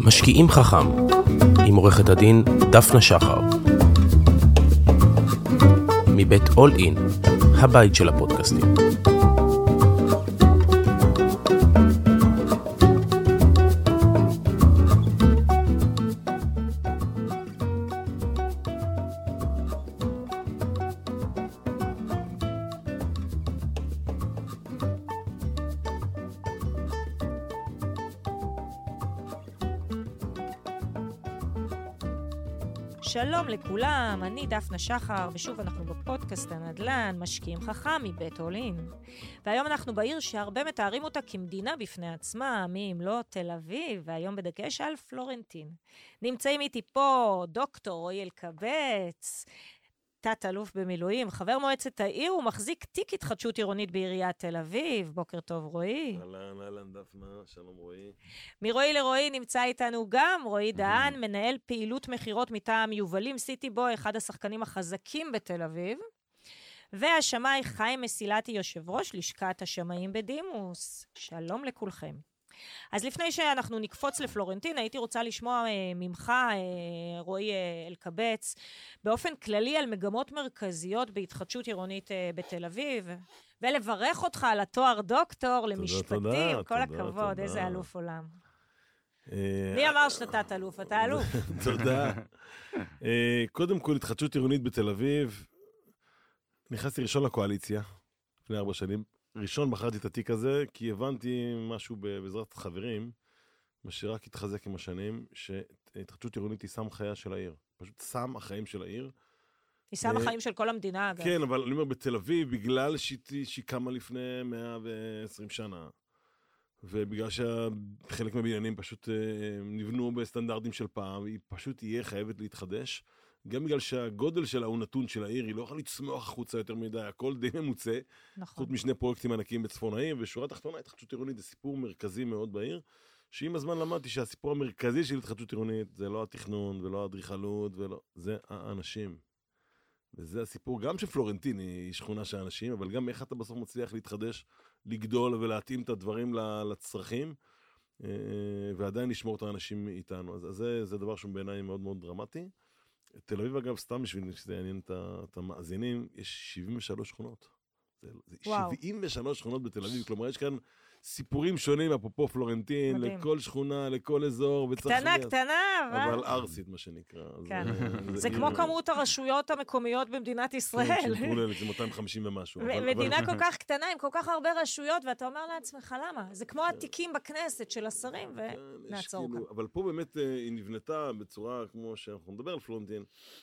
משקיעים חכם, עם עורכת הדין דפנה שחר. מבית All In, הבית של הפודקאסטים. שלום לכולם, אני דפנה שחר, ושוב אנחנו בפודקאסט הנדל"ן, משקיעים חכם מבית All In. והיום אנחנו בעיר שהרבה מתארים אותה כמדינה בפני עצמה, מי אם לא תל אביב, והיום בדגש על פלורנטין. נמצאים איתי פה דוקטור רועי אלקבץ, תת-אלוף במילואים, חבר מועצת העיר, ומחזיק תיק התחדשות עירונית בעיריית תל אביב. בוקר טוב, רועי. אהלן, דפנה, שלום רועי. מרועי לרועי נמצא איתנו גם רועי דהן, מנהל פעילות מחירות מטעם יובלים סיטי בוי, אחד השחקנים החזקים בתל אביב. והשמאי חיים מסילתי, יושב ראש לשכת השמאים בדימוס. שלום לכולכם. אז לפני שאנחנו נקפוץ לפלורנטין, הייתי רוצה לשמוע ממך, רועי אלקבץ, באופן כללי על מגמות מרכזיות בהתחדשות עירונית בתל אביב, ולברך אותך על התואר דוקטור למשפטים. כל הכבוד, איזה אלוף עולם. מי אמר שאתה תת-אלוף? אתה אלוף. תודה. קודם כל, התחדשות עירונית בתל אביב, נכנסתי ראשון לקואליציה, לפני 4 שנים. ראשון בחרתי את התיק הזה, כי הבנתי משהו בעזרת חברים, מה שרק התחזק עם השנים, שהתחדשות עירונית היא סם חיה של העיר. פשוט סם החיים של העיר. היא סם החיים של כל המדינה, אגב. כן, אבל אני אומר, בתל אביב, בגלל שהיא קמה לפני 120 שנה, ובגלל שחלק מהבניינים פשוט נבנו בסטנדרטים של פעם, היא פשוט תהיה חייבת להתחדש. גם בגלל שהגודל שלה הוא נתון של העיר, היא לא יכולה לצמוח החוצה יותר מדי, הכל די ממוצע. נכון. חוץ משני פרויקטים ענקיים בצפון העיר, ושורה תחתונה, התחדשות עירונית זה סיפור מרכזי מאוד בעיר, שעם הזמן למדתי שהסיפור המרכזי של התחדשות עירונית זה לא התכנון ולא האדריכלות, זה האנשים. וזה הסיפור גם שפלורנטין היא שכונה של האנשים, אבל גם איך אתה בסוף מצליח להתחדש, לגדול ולהתאים את הדברים לצרכים, ועדיין לשמור את האנשים איתנו. אז זה דבר שהוא בעיניי מאוד מאוד דרמטי. תל אביב, אגב, סתם בשביל שזה יעניין את המאזינים, יש 73 שכונות. זה 73 שכונות בתל אביב, כלומר, יש כאן סיפורים שונים, אפרופו פלורנטין, לכל שכונה, לכל אזור. קטנה, אבל ארסית, מה שנקרא. זה כמו כמות הרשויות המקומיות במדינת ישראל. זה 250 ומשהו. מדינה כל כך קטנה, עם כל כך הרבה רשויות, ואתה אומר לעצמך, למה? זה כמו התיקים בכנסת של השרים, ונעצור כאן. אבל פה באמת היא נבנתה בצורה, כמו שאנחנו נדבר על פלורנטין,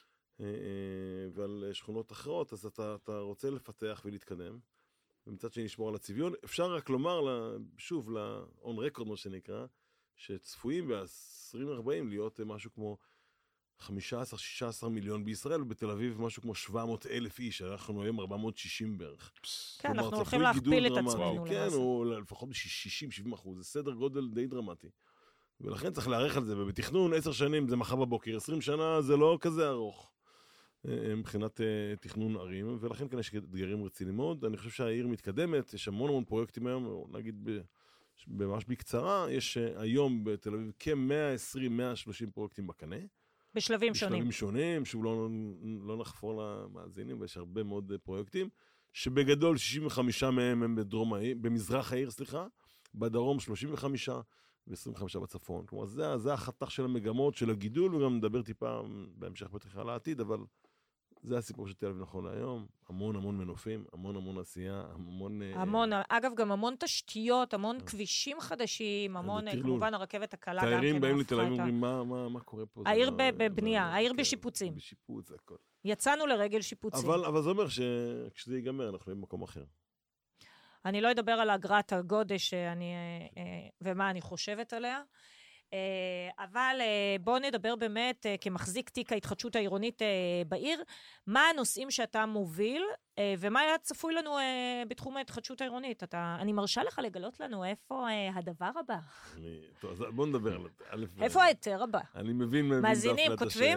ועל שכונות אחרות, אז אתה רוצה לפתח ולהתקדם, ומצד שני לשמור על הצביון. אפשר רק לומר, שוב, ל-on record, מה שנקרא, שצפויים ב-2040 להיות משהו כמו 15-16 מיליון בישראל, ובתל אביב משהו כמו 700,000 איש, אנחנו היום 460 בערך. כן, אנחנו הולכים להכפיל את עצמנו. כן, או לפחות ב-60-70%, זה סדר גודל די דרמטי. ולכן צריך להערך על זה, ובתכנון 10 שנים זה מחר בבוקר, 20 שנה זה לא כזה ארוך. מבחינת תכנון ערים, ולכן כאן יש אתגרים רציניים מאוד. אני חושב שהעיר מתקדמת, יש המון פרויקטים היום, נגיד ממש בקצרה, יש היום בתל אביב כ-120-130 פרויקטים בקנה. בשלבים שונים. בשלבים שונים, שוב לא נחפור למאזינים, ויש הרבה מאוד פרויקטים, שבגדול 65 מהם הם במזרח העיר, בדרום 35 ו-25 בצפון. כלומר, זה החתך של המגמות, של הגידול, וגם נדבר טיפה בהמשך בטח על העתיד, אבל זה הסיפור של תל אביב נכון להיום. המון מנופים, המון עשייה, המון, אגב, גם המון תשתיות, המון כבישים חדשים, המון, כמובן, הרכבת הקלה. תיירים באים לתל אביב ואומרים, מה קורה פה? העיר בבנייה, העיר בשיפוצים. בשיפוץ, הכל. יצאנו לרגל שיפוצים. אבל זה אומר שכשזה ייגמר, אנחנו נהיה במקום אחר. אני לא אדבר על אגרת הגודש ומה אני חושבת עליה, אבל בואו נדבר באמת כמחזיק תיק ההתחדשות העירונית בעיר, מה הנושאים שאתה מוביל, ומה היה צפוי לנו בתחום ההתחדשות העירונית. אני מרשה לך לגלות לנו איפה הדבר הבא. טוב, אז בואו נדבר על... איפה היתר הבא? אני מבין מאזינים, כותבים?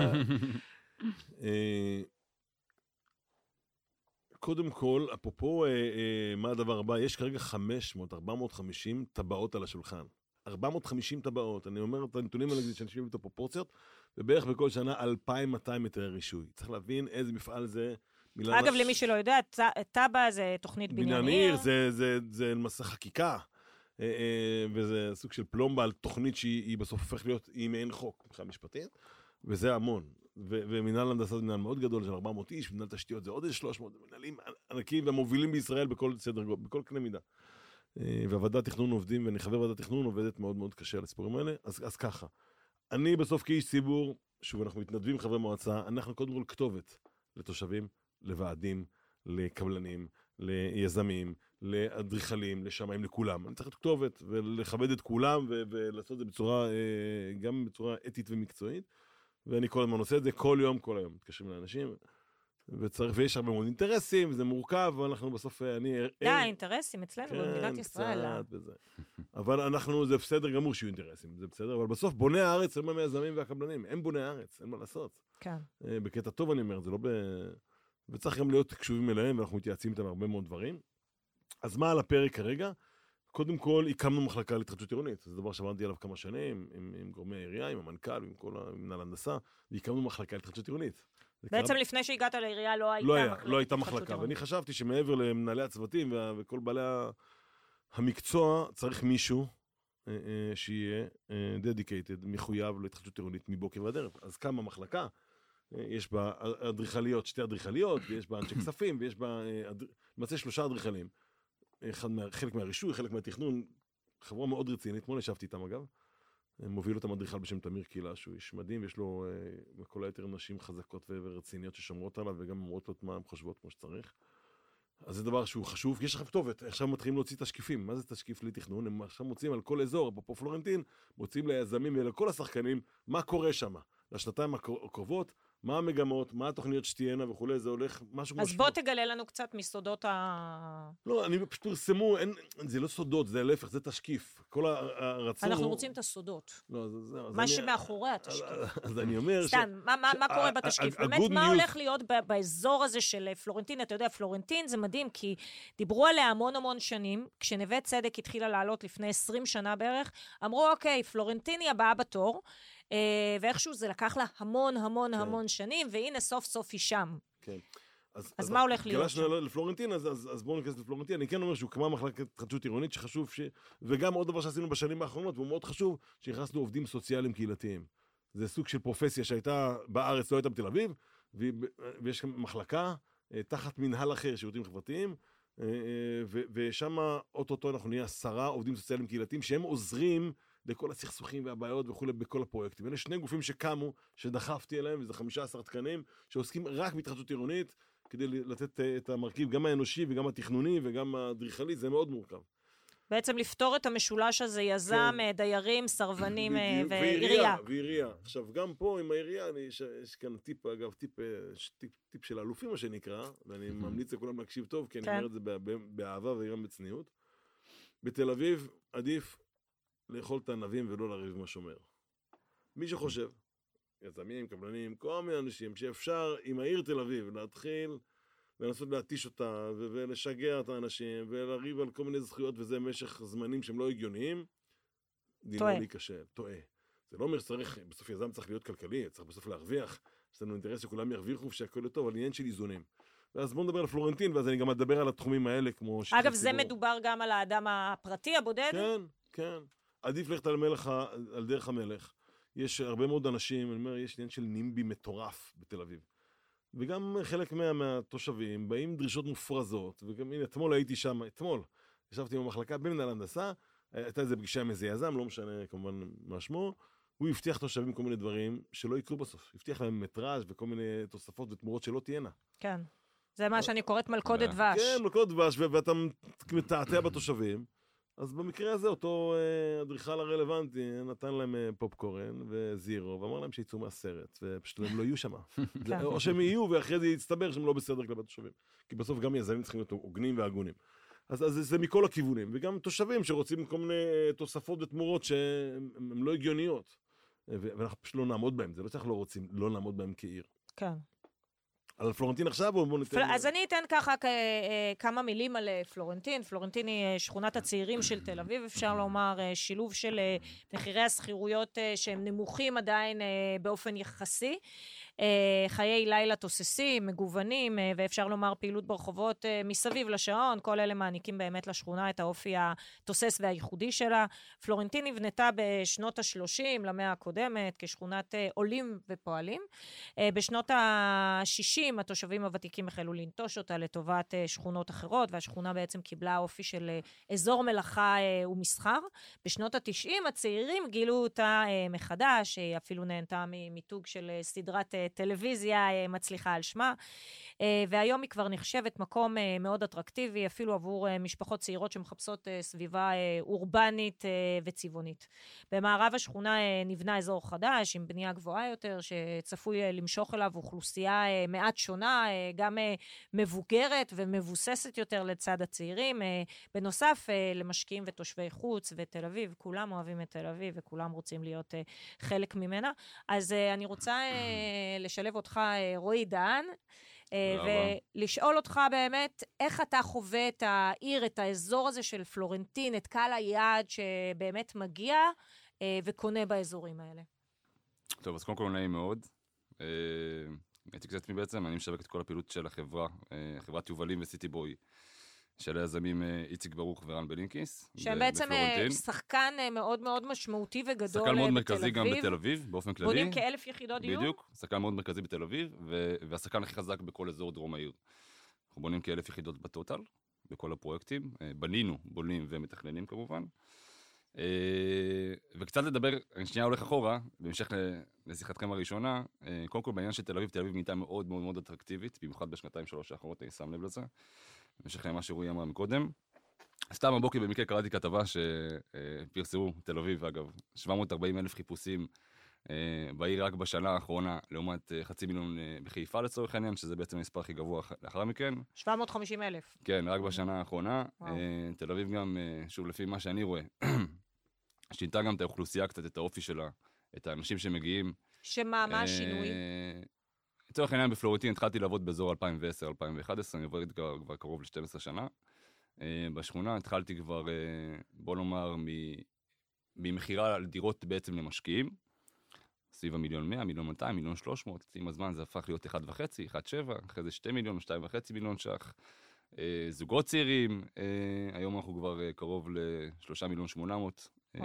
קודם כל, אפרופו מה הדבר הבא, יש כרגע 450 טבעות על השולחן. 450 טבעות, אני אומר את הנתונים האלה שאנשים את הפרופורציות, ובערך בכל שנה 2,200 היתרי רישוי. צריך להבין איזה מפעל זה. אגב, למי שלא יודע, טאבה זה תוכנית בניין עיר. זה למעשה חקיקה, וזה סוג של פלומבה על תוכנית שהיא בסוף הופך להיות עם אין חוק, מבחינה משפטית, וזה המון. ומנהל הנדסה זה מנהל מאוד גדול, של 400 איש, מנהל תשתיות זה עוד איזה 300, מנהלים ענקים והמובילים בישראל בכל סדר, בכל קנה מידה. והוועדת תכנון עובדים, ואני חבר ועדת תכנון, עובדת מאוד מאוד קשה על הסיפורים האלה, אז ככה. אני בסוף כאיש ציבור, שוב, אנחנו מתנדבים חברי מועצה, אנחנו קודם כל כתובת לתושבים, לוועדים, לקבלנים, ליזמים, לאדריכלים, לשמאים, לכולם. אני צריך להיות כתובת ולכבד את כולם ולעשות את זה בצורה, גם בצורה אתית ומקצועית. ואני כל הזמן עושה את זה כל יום, כל היום. מתקשרים לאנשים, ויש הרבה מאוד אינטרסים, וזה מורכב, ואנחנו בסוף, אינטרסים אצלנו במדינת ישראל. אבל זה בסדר גמור שיהיו אינטרסים, זה בסדר, אבל בסוף בוני הארץ הם היזמים והקבלנים, הם בוני הארץ, אין מה לעשות. כן. בקטע טוב אני אומר, זה לא וצריך גם להיות קשובים אליהם, ואנחנו מתייעצים איתם הרבה מאוד דברים. אז מה על הפרק כרגע? קודם כל, הקמנו מחלקה להתחדשות עירונית. זה דבר שעבדתי עליו כמה שנים, עם גורמי העירייה, עם המנכ"ל, עם כל מנהל הנדסה, והקמנו מחלקה להתחדשות עירונית. בעצם לפני שהגעת לעירייה לא הייתה מחלקה, ואני חשבתי שמעבר למנהלי הצוותים וכל בעלי המקצוע, צריך מישהו שיהיה dedicated, מחויב להתחדשות עירונית מבוקר ועד ערב. אז קמה מחלקה, יש בה אדריכליות, 2 אדריכליות, ויש בה אנשי כספים, ויש בה למעשה 3 אדריכלים. חלק מהרישוי, חלק מהתכנון, חברה מאוד רצינית, אתמול ישבתי איתם אגב, מוביל אותם אדריכל בשם תמיר קילה, שהוא איש מדהים, ויש לו כל היתר נשים חזקות ורציניות ששומרות עליו, וגם אומרות לו מה הן חושבות כמו שצריך. אז זה דבר שהוא חשוב, כי יש לכם כתובת, עכשיו מתחילים להוציא תשקיפים, מה זה תשקיף לתכנון? הם עכשיו מוצאים על כל אזור, פה פלורנטין, מוצאים ליזמים ולכל השחקנים, מה קורה שם, לשנתיים הקרובות, מה המגמות, מה התוכניות שתהיינה וכולי, זה הולך משהו... אז בוא תגלה לנו קצת מסודות לא, אני פשוט פרסמו, זה לא סודות, זה להפך, זה תשקיף. כל הרצון... אנחנו רוצים את הסודות. לא, זה... מה שמאחורי התשקיף. אז אני אומר... סתם, מה קורה בתשקיף? באמת, מה הולך להיות באזור הזה של פלורנטין? אתה יודע, פלורנטין זה מדהים, כי דיברו עליה המון שנים, כשנווה צדק התחילה לעלות לפני 20 שנה בערך, אמרו, אוקיי, פלורנטין היא הבאה בתור, ואיכשהו זה לקח לה המון שנים, והנה סוף סוף היא שם. כן. אז מה הולך להיות שם? גלשנו לפלורנטין, אז בואו ניכנס לפלורנטין. אני כן אומר שהוא כמה מחלקת התחדשות עירונית שחשוב וגם עוד דבר שעשינו בשנים האחרונות, והוא מאוד חשוב, שהכנסנו עובדים סוציאליים קהילתיים. זה סוג של פרופסיה שהייתה בארץ, לא הייתה בתל אביב, ויש מחלקה תחת מנהל אחר, שירותים חברתיים, ושם אוטוטו אנחנו נהיה 10 עובדים סוציאליים קהילתיים, שהם עוזרים לכל הסכסוכים והבעיות וכו' בכל הפרויקטים. אלה 2 גופים שקמו, שדחפתי אליהם, וזה 15 תקנים, שעוסקים רק בהתחדשות עירונית, כדי לתת את המרכיב, גם האנושי וגם התכנוני וגם האדריכלי, זה מאוד מורכב. בעצם לפתור את המשולש הזה, יזם, דיירים, סרבנים ועירייה. ועירייה. עכשיו, גם פה עם העירייה, יש כאן טיפ, אגב, טיפ של האלופים, מה שנקרא, ואני ממליץ לכולם להקשיב טוב, כי אני אומר את זה באהבה וגם בצניעות. בתל אביב עדיף לאכול את הענבים ולא לריב עם השומר. מי שחושב, יזמים, קבלנים, כל מיני אנשים, שאפשר עם העיר תל אביב להתחיל ולנסות להתיש אותה ולשגע את האנשים ולריב על כל מיני זכויות, וזה במשך זמנים שהם לא הגיוניים, דינו להיכשל, טועה. זה לא אומר שצריך, בסוף יזם צריך להיות כלכלי, צריך בסוף להרוויח, יש לנו אינטרס שכולם ירוויחו ושהכל יהיה טוב, אבל עניין של איזונים. ואז בואו נדבר על פלורנטין, ואז אני גם אדבר על התחומים האלה, כמו... אגב, זה מדובר גם על האדם הפרטי, הבודד? כן. עדיף ללכת על דרך המלך. יש הרבה מאוד אנשים, אני אומר, יש עניין של נימבי מטורף בתל אביב. וגם חלק מהתושבים באים דרישות מופרזות, וגם הנה, אתמול הייתי שם, ישבתי במחלקה במנהל הנדסה, הייתה איזה פגישה עם איזה יזם, לא משנה כמובן מה שמו, הוא הבטיח תושבים כל מיני דברים שלא יקרו בסוף. הבטיח להם מטראז' וכל מיני תוספות ותמורות שלא תהיינה. כן. זה מה שאני קוראת מלכודת דבש. כן, מלכודת דבש, ואתה מתעתע בתושבים. אז במקרה הזה, אותו אדריכל הרלוונטי נתן להם פופקורן וזירו, ואמר להם שיצאו מהסרט, ופשוט הם לא יהיו שם. או שהם יהיו, ואחרי זה יצטבר שהם לא בסדר כלפי התושבים. כי בסוף גם יזמים צריכים להיות הוגנים והגונים. אז זה מכל הכיוונים, וגם תושבים שרוצים כל מיני תוספות ותמורות שהן לא הגיוניות. ואנחנו פשוט לא נעמוד בהם, זה לא צריך לא רוצים, לא נעמוד בהם כעיר. כן. על פלורנטין עכשיו או בוא ניתן... אז אני אתן ככה כמה מילים על פלורנטין. פלורנטין היא שכונת הצעירים של תל אביב, אפשר לומר, שילוב של מחירי הסחירויות שהם נמוכים עדיין באופן יחסי. חיי לילה תוססים, מגוונים, ואפשר לומר פעילות ברחובות מסביב לשעון, כל אלה מעניקים באמת לשכונה את האופי התוסס והייחודי שלה. פלורנטין נבנתה בשנות ה-30 למאה הקודמת, כשכונת עולים ופועלים. בשנות ה-60 התושבים הוותיקים החלו לנטוש אותה לטובת שכונות אחרות, והשכונה בעצם קיבלה אופי של אזור מלאכה ומסחר. בשנות ה-90 הצעירים גילו אותה מחדש, אפילו נהנתה ממיתוג של סדרת טלוויזיה מצליחה על שמה, והיום היא כבר נחשבת מקום מאוד אטרקטיבי, אפילו עבור משפחות צעירות שמחפשות סביבה אורבנית וצבעונית. במערב השכונה נבנה אזור חדש, עם בנייה גבוהה יותר, שצפוי למשוך אליו אוכלוסייה מעט שונה, גם מבוגרת ומבוססת יותר לצד הצעירים. בנוסף, למשקיעים ותושבי חוץ ותל אביב, כולם אוהבים את תל אביב וכולם רוצים להיות חלק ממנה. אז אני רוצה לשלב אותך, רועי דהן, ולשאול אותך באמת, איך אתה חווה את העיר, את האזור הזה של פלורנטין, את קהל היעד שבאמת מגיע וקונה באזורים האלה? טוב, אז קודם כל נעים מאוד. הייתי קצת בעצם, אני משווק את כל הפעילות של החברה, חברת יובלים וסיטי בוי, של היזמים איציק ברוך ורן בלינקיס. שהם בעצם שחקן מאוד מאוד משמעותי וגדול בתל אביב. שחקן מאוד מרכזי גם בתל אביב, באופן כללי. בונים כ1,000 יחידות דיור? בדיוק, שחקן מאוד מרכזי בתל אביב, והשחקן הכי חזק בכל אזור דרום העיר. אנחנו בונים כ1,000 יחידות בטוטל, בכל הפרויקטים. בנינו, בונים ומתכננים כמובן. וקצת לדבר, אני שנייה הולך אחורה, בהמשך לשיחתכם הראשונה, קודם כל בעניין של תל אביב נהייתה מאוד מאוד מאוד אטרקטיבית, במיוחד בשנתיים-שלוש האחרונות, אני שם לב לזה. במשך מה שרועי אמר מקודם. סתם הבוקר במקרה קראתי כתבה שפרסמו, תל אביב אגב, 740,000 חיפושים בעיר רק בשנה האחרונה, לעומת 500,000 בחיפה לצורך העניין, שזה בעצם המספר הכי גבוה לאחר מכן. 750,000. כן, רק בשנה האחרונה. תל אביב גם, שוב, לפי מה שאני רואה, שינתה גם את האוכלוסייה קצת, את האופי שלה, את האנשים שמגיעים. שמה, מה השינוי? לצורך העניין בפלורנטין התחלתי לעבוד באזור 2010-2011, אני עובד כבר קרוב ל-12 שנה. בשכונה התחלתי כבר, בוא נאמר, ממחירה על דירות בעצם למשקיעים, סביב 1,100,000, 1,200,000, 1,300,000, עם הזמן זה הפך להיות 1.5, 1.7, אחרי זה 2 מיליון, 2.5 מיליון ש"ח. זוגות צעירים, היום אנחנו כבר קרוב ל3,800,000.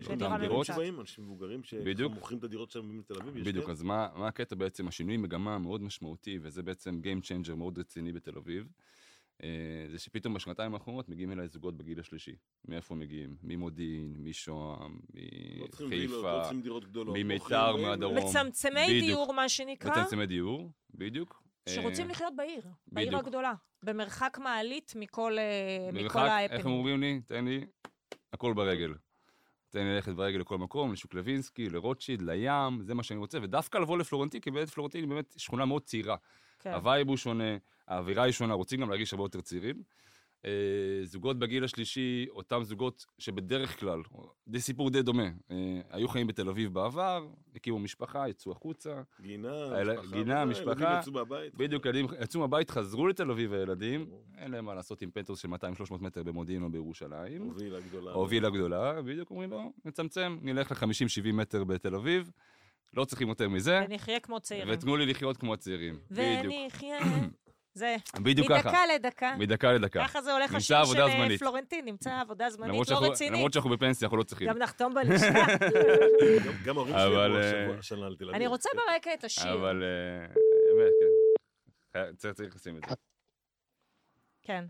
אנשים מבוגרים שמוכרים את הדירות שלהם בתל אביב. בדיוק, אז מה הקטע בעצם? השינוי מגמה מאוד משמעותי, וזה בעצם Game Changer מאוד רציני בתל אביב, זה שפתאום בשנתיים האחרונות מגיעים אליי זוגות בגיל השלישי. מאיפה מגיעים? ממודיעין, משוהם, מחיפה, ממיתר, מהדרום. מצמצמי דיור, מה שנקרא. מצמצמי דיור, בדיוק. שרוצים לחיות בעיר, בעיר הגדולה, במרחק מעלית מכל ההפנים. איך הם אומרים לי? תן לי, הכל ברגל. תן לי ללכת ברגל לכל מקום, לשוק לוינסקי, לרוטשילד, לים, זה מה שאני רוצה, ודווקא לבוא לפלורנטין, כי באמת פלורנטין היא באמת שכונה מאוד צעירה. הווייב הוא שונה, האווירה היא שונה, רוצים גם להרגיש הרבה יותר צעירים. זוגות בגיל השלישי, אותם זוגות שבדרך כלל, זה סיפור די דומה, היו חיים בתל אביב בעבר, הקימו משפחה, יצאו החוצה. גינה, משפחה. בדיוק, ילדים יצאו מהבית, חזרו לתל אביב הילדים, אין להם מה לעשות עם פנטוס של 200-300 מטר במודיעין או בירושלים. הובילה גדולה, בדיוק אומרים לו, נצמצם, נלך ל50-70 מטר בתל אביב, לא צריכים יותר מזה. ונחיה כמו צעירים. ותנו לי לחיות כמו הצעירים. ונחיה. זה, מדקה לדקה. מדקה לדקה. ככה זה הולך השיר של פלורנטין, נמצא עבודה זמנית לא רצינית. למרות שאנחנו בפנסיה, אנחנו לא צריכים. גם נחתום בלשכה. גם ההורים שלי השנה על תל אביב. אני רוצה ברקע את השיר. אבל, באמת, כן. צריך לשים את זה. כן.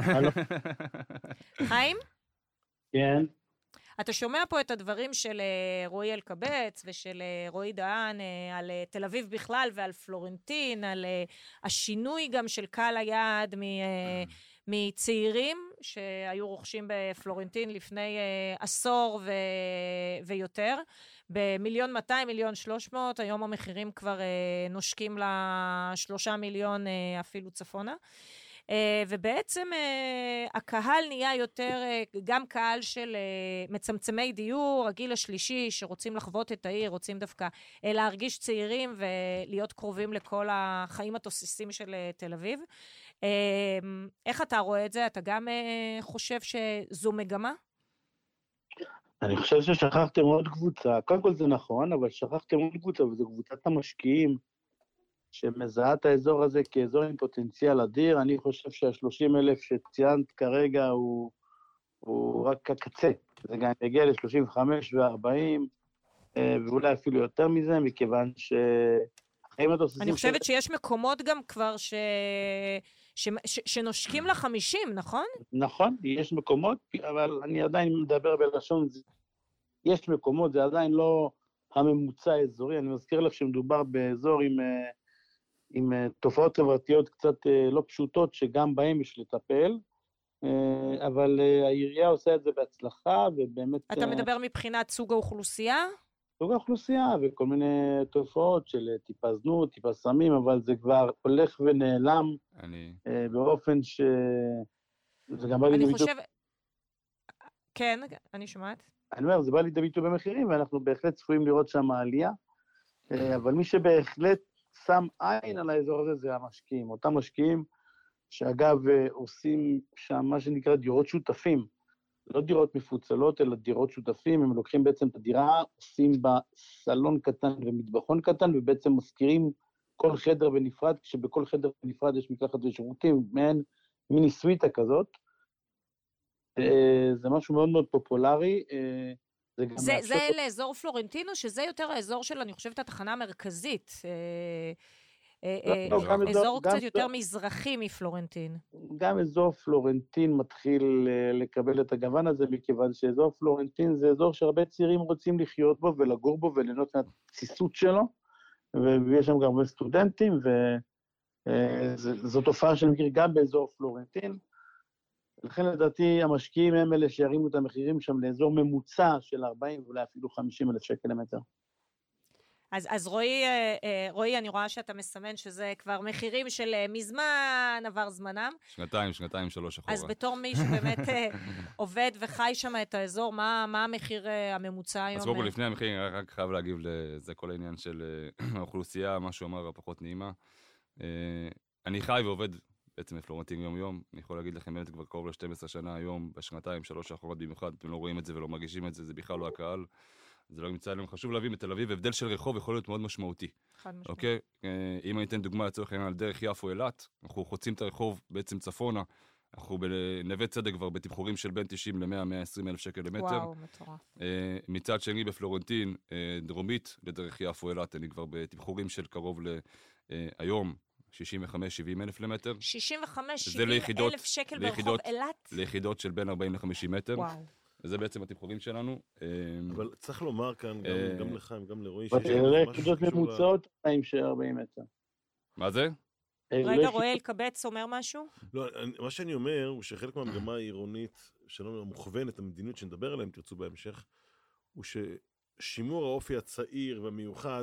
חיים? כן. אתה שומע פה את הדברים של רועי אלקבץ ושל רועי דהן על תל אביב בכלל ועל פלורנטין, על השינוי גם של קהל היעד מצעירים שהיו רוכשים בפלורנטין לפני עשור ויותר, ב1,200,000, 1,300,000, היום המחירים כבר נושקים ל3 מיליון אפילו צפונה. ובעצם הקהל נהיה יותר, גם קהל של מצמצמי דיור, הגיל השלישי, שרוצים לחוות את העיר, רוצים דווקא להרגיש צעירים ולהיות קרובים לכל החיים התוססים של תל אביב. איך אתה רואה את זה? אתה גם חושב שזו מגמה? אני חושב ששכחתם עוד קבוצה, קודם כל זה נכון, אבל שכחתם עוד קבוצה, וזו קבוצת המשקיעים, שמזהה את האזור הזה כאזור עם פוטנציאל אדיר. אני חושב שה-30,000 שציינת כרגע הוא רק הקצה. זה גם יגיע ל-35 ו-40, ואולי אפילו יותר מזה, מכיוון שהחיים התוססים... אני חושבת שיש מקומות גם כבר שנושקים ל-50, נכון? נכון, יש מקומות, אבל אני עדיין מדבר בלשון, יש מקומות, זה עדיין לא הממוצע האזורי. אני מזכיר לך שמדובר באזור עם תופעות חברתיות קצת לא פשוטות, שגם בהם יש לטפל, אבל העירייה עושה את זה בהצלחה, ובאמת... אתה מדבר מבחינת סוג האוכלוסייה? סוג האוכלוסייה, וכל מיני תופעות של טיפה זנות, טיפה סמים, אבל זה כבר הולך ונעלם, באופן ש... זה גם בא לידי ביטוי... כן, אני שומעת. אני אומר, זה בא לידי ביטוי במחירים, ואנחנו בהחלט צפויים לראות שם העלייה, אבל מי שבהחלט שם עין על האזור הזה זה המשקיעים. אותם משקיעים שאגב עושים שם מה שנקרא דירות שותפים, לא דירות מפוצלות, אלא דירות שותפים. הם לוקחים בעצם את הדירה, עושים בה סלון קטן ומטבחון קטן, ובעצם מזכירים כל חדר בנפרד, כשבכל חדר בנפרד יש מקלחת ושירותים, מעין מיני סוויטה כזאת. זה משהו מאוד מאוד פופולרי. זה לאזור פלורנטינו, שזה יותר האזור של, אני חושבת, התחנה המרכזית. אזור קצת יותר מזרחי מפלורנטין. גם אזור פלורנטין מתחיל לקבל את הגוון הזה, מכיוון שאזור פלורנטין זה אזור שהרבה צעירים רוצים לחיות בו ולגור בו וליהנות מהתסיסות שלו, ויש שם גם הרבה סטודנטים, וזו תופעה שאני מכיר גם באזור פלורנטין. לכן לדעתי המשקיעים הם אלה שירימו את המחירים שם לאזור ממוצע של 40 ואולי אפילו 50,000 שקל למטר. אז רועי, אני רואה שאתה מסמן שזה כבר מחירים של מזמן, עבר זמנם. שנתיים, 3 אחורה. אז בתור מי שבאמת עובד וחי שם את האזור, מה המחיר הממוצע היום? אז קודם כל לפני המחיר, אני רק חייב להגיב לזה כל העניין של האוכלוסייה, מה שהוא אמר הפחות נעימה. אני חי ועובד בעצם בפלורנטין יום-יום, אני יכול להגיד לכם, באמת כבר קרוב ל-12 שנה היום, בשנתיים, 3 אחרות במיוחד, אתם לא רואים את זה ולא מרגישים את זה, זה בכלל לא הקהל. זה לא נמצא להם. חשוב להביא בתל אביב, הבדל של רחוב יכול להיות מאוד משמעותי. אוקיי? אם אני אתן דוגמה לצורך העניין על דרך יפו אילת, אנחנו חוצים את הרחוב בעצם צפונה, אנחנו בנווה צדק כבר בתמחורים של בין 90 ל-100-120 אלף שקל למטר. וואו, מטורף. מצד שני בפלורנטין, דרומית לדרך יפו אילת, אני כבר בתמחורים של קרוב היום, 65-70 אלף למטר. 65-70 אלף שקל ברחוב אילת? ליחידות של בין 40 ל-50 מטר. וואו. וזה בעצם התמחורים שלנו. אבל צריך לומר כאן, גם לחיים, גם לרועי, יחידות ממוצעות, 40 מטר. מה זה? רגע, רועי אלקבץ אומר משהו? לא, מה שאני אומר הוא שחלק מהמגמה העירונית, שלנו המוכוונת, המדיניות שנדבר עליהם, תרצו בהמשך, הוא ששימור האופי הצעיר והמיוחד,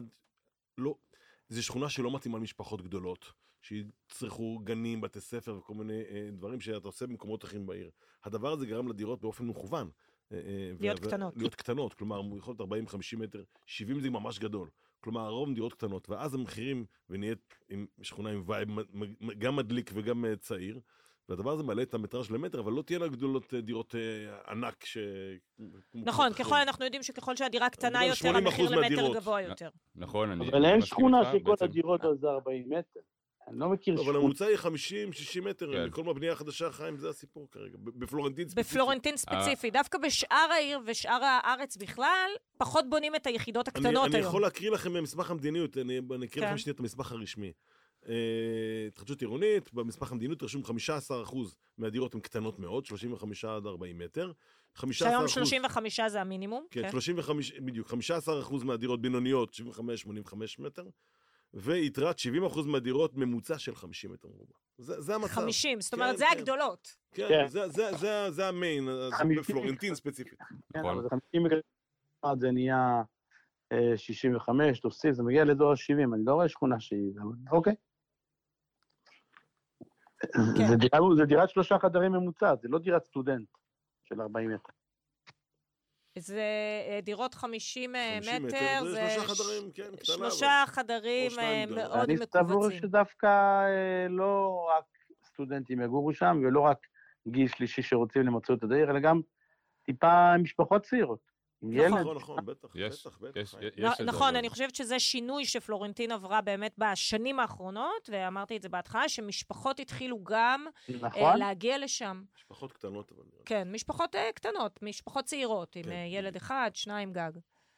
זו שכונה שלא מתאימה למשפחות גדולות, שיצרכו גנים, בתי ספר וכל מיני דברים שאתה עושה במקומות אחרים בעיר. הדבר הזה גרם לדירות באופן מכוון. להיות קטנות. להיות קטנות, כלומר, יכול להיות 40-50 מטר, 70 זה ממש גדול. כלומר, הרוב דירות קטנות, ואז המחירים, ונהיית עם שכונה עם וייב, גם מדליק וגם צעיר, והדבר הזה מעלה את המטראז' למטר, אבל לא תהיינה גדולות דירות ענק נכון, אנחנו יודעים שככל שהדירה קטנה יותר, המחיר למטר גבוה יותר. נכון, אבל אין שכונה שכל הדירות על זה 40 מטר. אני לא מכיר שכונה. אבל הממוצע היא 50-60 מטר, מכל מהבנייה החדשה חיים, זה הסיפור כרגע, בפלורנטין ספציפי. בפלורנטין ספציפי, דווקא בשאר העיר ושאר הארץ בכלל, פחות בונים את היחידות הקטנות היום. אני יכול להקריא לכם במסמך המדיניות, אני אקריא לכם שנייה את המסמך הרשמי. התחדשות עירונית, במסמך המדיניות רשום 15% מהדירות הן קטנות מאוד, 35 עד 40 מטר. שהיום 35 זה המינימום. כן, 35, בדיוק, 15% מהדירות בינוניות, 75-85 מטר. ויתרת 70% מהדירות ממוצע של 50 מטר מרובע. זה המצב. 50, זאת אומרת, זה הגדולות. כן, זה המיין, בפלורנטין ספציפית. כן, אבל 50 מטר זה נהיה 65, תוסיף, זה מגיע לאזור ה-70, אני לא רואה שכונה שהיא, אוקיי. זה דירת 3 חדרים ממוצעת, זה לא דירת סטודנט של 40 מטר. זה דירות 50 מטר, זה 3 חדרים, כן, קטנה. 3 חדרים מאוד אני סבור מקובצים. שדווקא לא רק סטודנטים יגורו שם, ולא רק גיל שלישי שרוצים למצוא את הדיר, אלא גם טיפה משפחות צעירות. נכון, בטח. נכון, אני חושבת שזה שינוי שפלורנטין עברה באמת בשנים האחרונות, ואמרתי את זה בהתחלה, שמשפחות התחילו גם להגיע לשם. משפחות קטנות, אבל... כן, משפחות קטנות, משפחות צעירות, עם ילד אחד, 2 גג.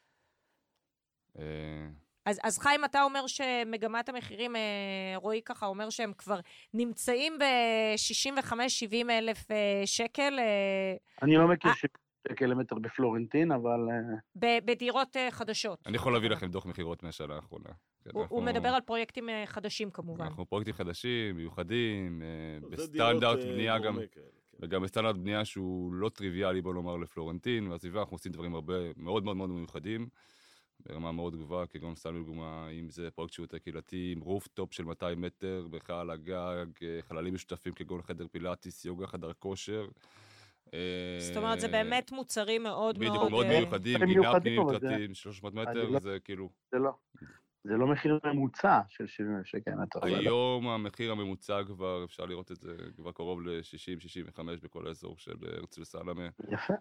אז חיים, אתה אומר שמגמת המחירים, רועי ככה אומר שהם כבר נמצאים ב-65-70 אלף שקל. אני לא מכיר שקל למטר בפלורנטין, אבל... בדירות חדשות. אני יכול להביא לכם דוח מחירות מהשנה האחרונה. הוא מדבר על פרויקטים חדשים כמובן. אנחנו פרויקטים חדשים, מיוחדים, בסטנדרט בנייה גם, וגם בסטנדרט בנייה שהוא לא טריוויאלי, בוא נאמר, לפלורנטין, והסביבה אנחנו עושים דברים הרבה מאוד מאוד מאוד מיוחדים, ברמה מאוד גבוהה, כגון סתם לדוגמה, אם זה פרויקט שירות הקהילתי, עם רופטופ של 200 מטר, בחלל הגג, חללים משותפים כגון חדר פילאטיס, יוגה, חדר כושר. זאת אומרת, זה באמת מוצרים מאוד מאוד... בדיוק, מאוד מיוחדים, גינה פנימית פרטיים, 300 מטר, זה כאילו... זה לא מחיר ממוצע של 70 שקל מטר. היום המחיר הממוצע כבר, אפשר לראות את זה, כבר קרוב ל-60-65 בכל האזור של הרצל סלמה. יפה.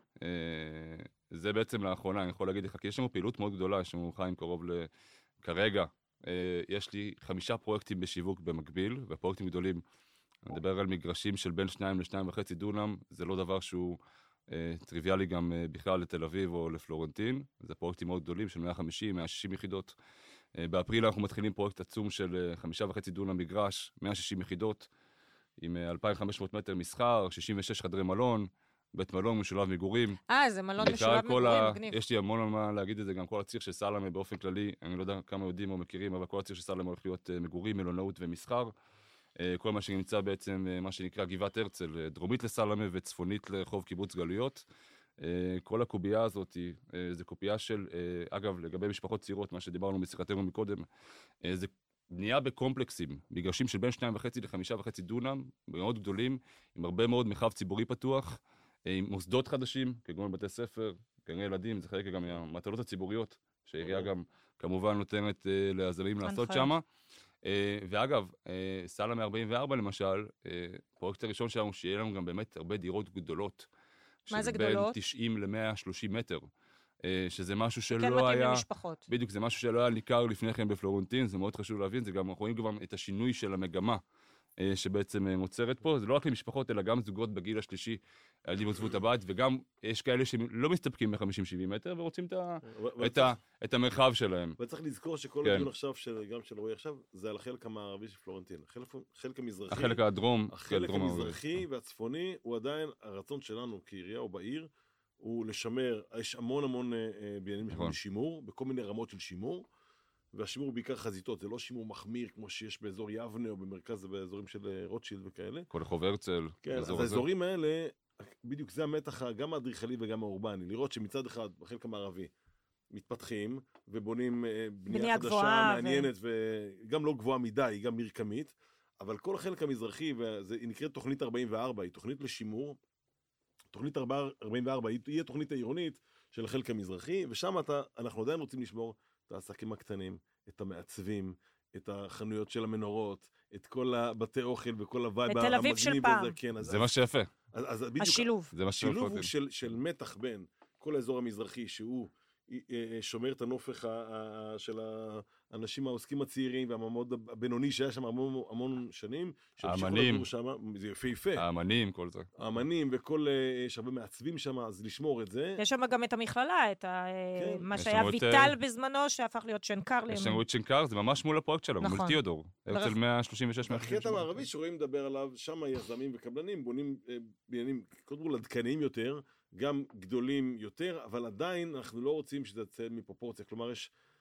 זה בעצם לאחרונה, אני יכול להגיד לך, כי יש לנו פעילות מאוד גדולה, יש לנו חיים קרוב כרגע, יש לי 5 פרויקטים בשיווק במקביל, ופרויקטים גדולים, אני מדבר על מגרשים של בין 2 ל-2.5 דונם, זה לא דבר שהוא טריוויאלי גם בכלל לתל אביב או לפלורנטין, זה פרויקטים מאוד גדולים של 150-160 יחידות. באפריל אנחנו מתחילים פרויקט עצום של 5.5 דונם מגרש, 160 יחידות, עם 2,500 מטר מסחר, 66 חדרי מלון, בית מלון משולב מגורים. זה מלון משולב מגורים, מגניב. יש לי המון על מה להגיד את זה, גם כל הציר של סלמה באופן כללי, אני לא יודע כמה יודעים או מכירים, אבל כל הציר של סלמה הולך להיות מגורים, מלונאות ומסחר. כל מה שנמצא בעצם, מה שנקרא גבעת הרצל, דרומית לסלמה וצפונית לרחוב קיבוץ גלויות. כל הקובייה הזאת, זה קובייה של, אגב, לגבי משפחות צעירות, מה שדיברנו בשיחתנו מקודם, זה בנייה בקומפלקסים, מגרשים של בין 2.5 ל-5.5 דונם, מאוד גדולים, עם הרבה מאוד מרחב ציבורי פתוח, עם מוסדות חדשים, כגון בתי ספר, גני ילדים, זה חלק גם מהמטלות הציבוריות, שהעירייה גם כמובן נותנת ליזמים לעשות שמה. ואגב, סלמה 44 למשל, פרויקט הראשון שלנו, שיהיה לנו גם באמת הרבה דירות גדולות, מה זה גדולות? בין 90 ל-130 מטר, שזה משהו שלא כן, היה... מתאים למשפחות. בדיוק, זה משהו שלא היה ניכר לפני כן בפלורנטין, זה מאוד חשוב להבין, זה גם, אנחנו רואים גם את השינוי של המגמה, שבעצם מוצרת פה, זה לא רק למשפחות, אלא גם זוגות בגיל השלישי, ילדים עוזבו את הבית, וגם יש כאלה שלא מסתפקים ב-50-70 מטר, ורוצים את המרחב שלהם. וצריך לזכור שכל הדיון עכשיו, גם של רועי עכשיו, זה על החלק המערבי של פלורנטין. החלק המזרחי... החלק הדרום. החלק המזרחי והצפוני, הוא עדיין, הרצון שלנו כעירייה או בעיר, הוא לשמר, יש המון בניינים לשימור, בכל מיני רמות של שימור, והשימור הוא בעיקר חזיתות, זה לא שימור מחמיר כמו שיש באזור יבנה או במרכז, באזורים של רוטשילד וכאלה. כל רחוב הרצל. כן, אז האזורים האלה, בדיוק זה המתח, גם האדריכלי וגם האורבני, לראות שמצד אחד, בחלק המערבי, מתפתחים ובונים בנייה חדשה, מעניינת, וגם לא גבוהה מדי, היא גם מרקמית, אבל כל החלק המזרחי, היא נקראת תוכנית 44, היא תוכנית לשימור, תוכנית 44 היא תוכנית העירונית של החלק המזרחי, ושם אנחנו עדיין רוצים לשמור את העסקים הקטנים, את המעצבים, את החנויות של המנורות, את כל הבתי אוכל וכל הווייב המגניב הזה. בתל אביב של פעם. כן, זה מה שיפה. השילוב. השילוב הוא של מתח בין כל האזור המזרחי, שהוא שומר את הנופך של האנשים העוסקים הצעירים והמעמד הבינוני שהיה שם המון שנים. האמנים. זה יפה. האמנים, כל זה. האמנים וכל שווה מעצבים שם, אז לשמור את זה. יש שם גם את המכללה, את מה שהיה ויטל בזמנו, שהפך להיות שנקר. יש לנו את שנקר, זה ממש מול הפרויקט שלו, מול תיאודור. הרצל 136. הקטע המערבי שרואים לדבר עליו, שם יזמים וקבלנים בונים בניינים, קודם כל עדכניים יותר, גם גדולים יותר, אבל עדיין אנחנו לא רוצים שזה יצא מפרופורציה. כלומר, יש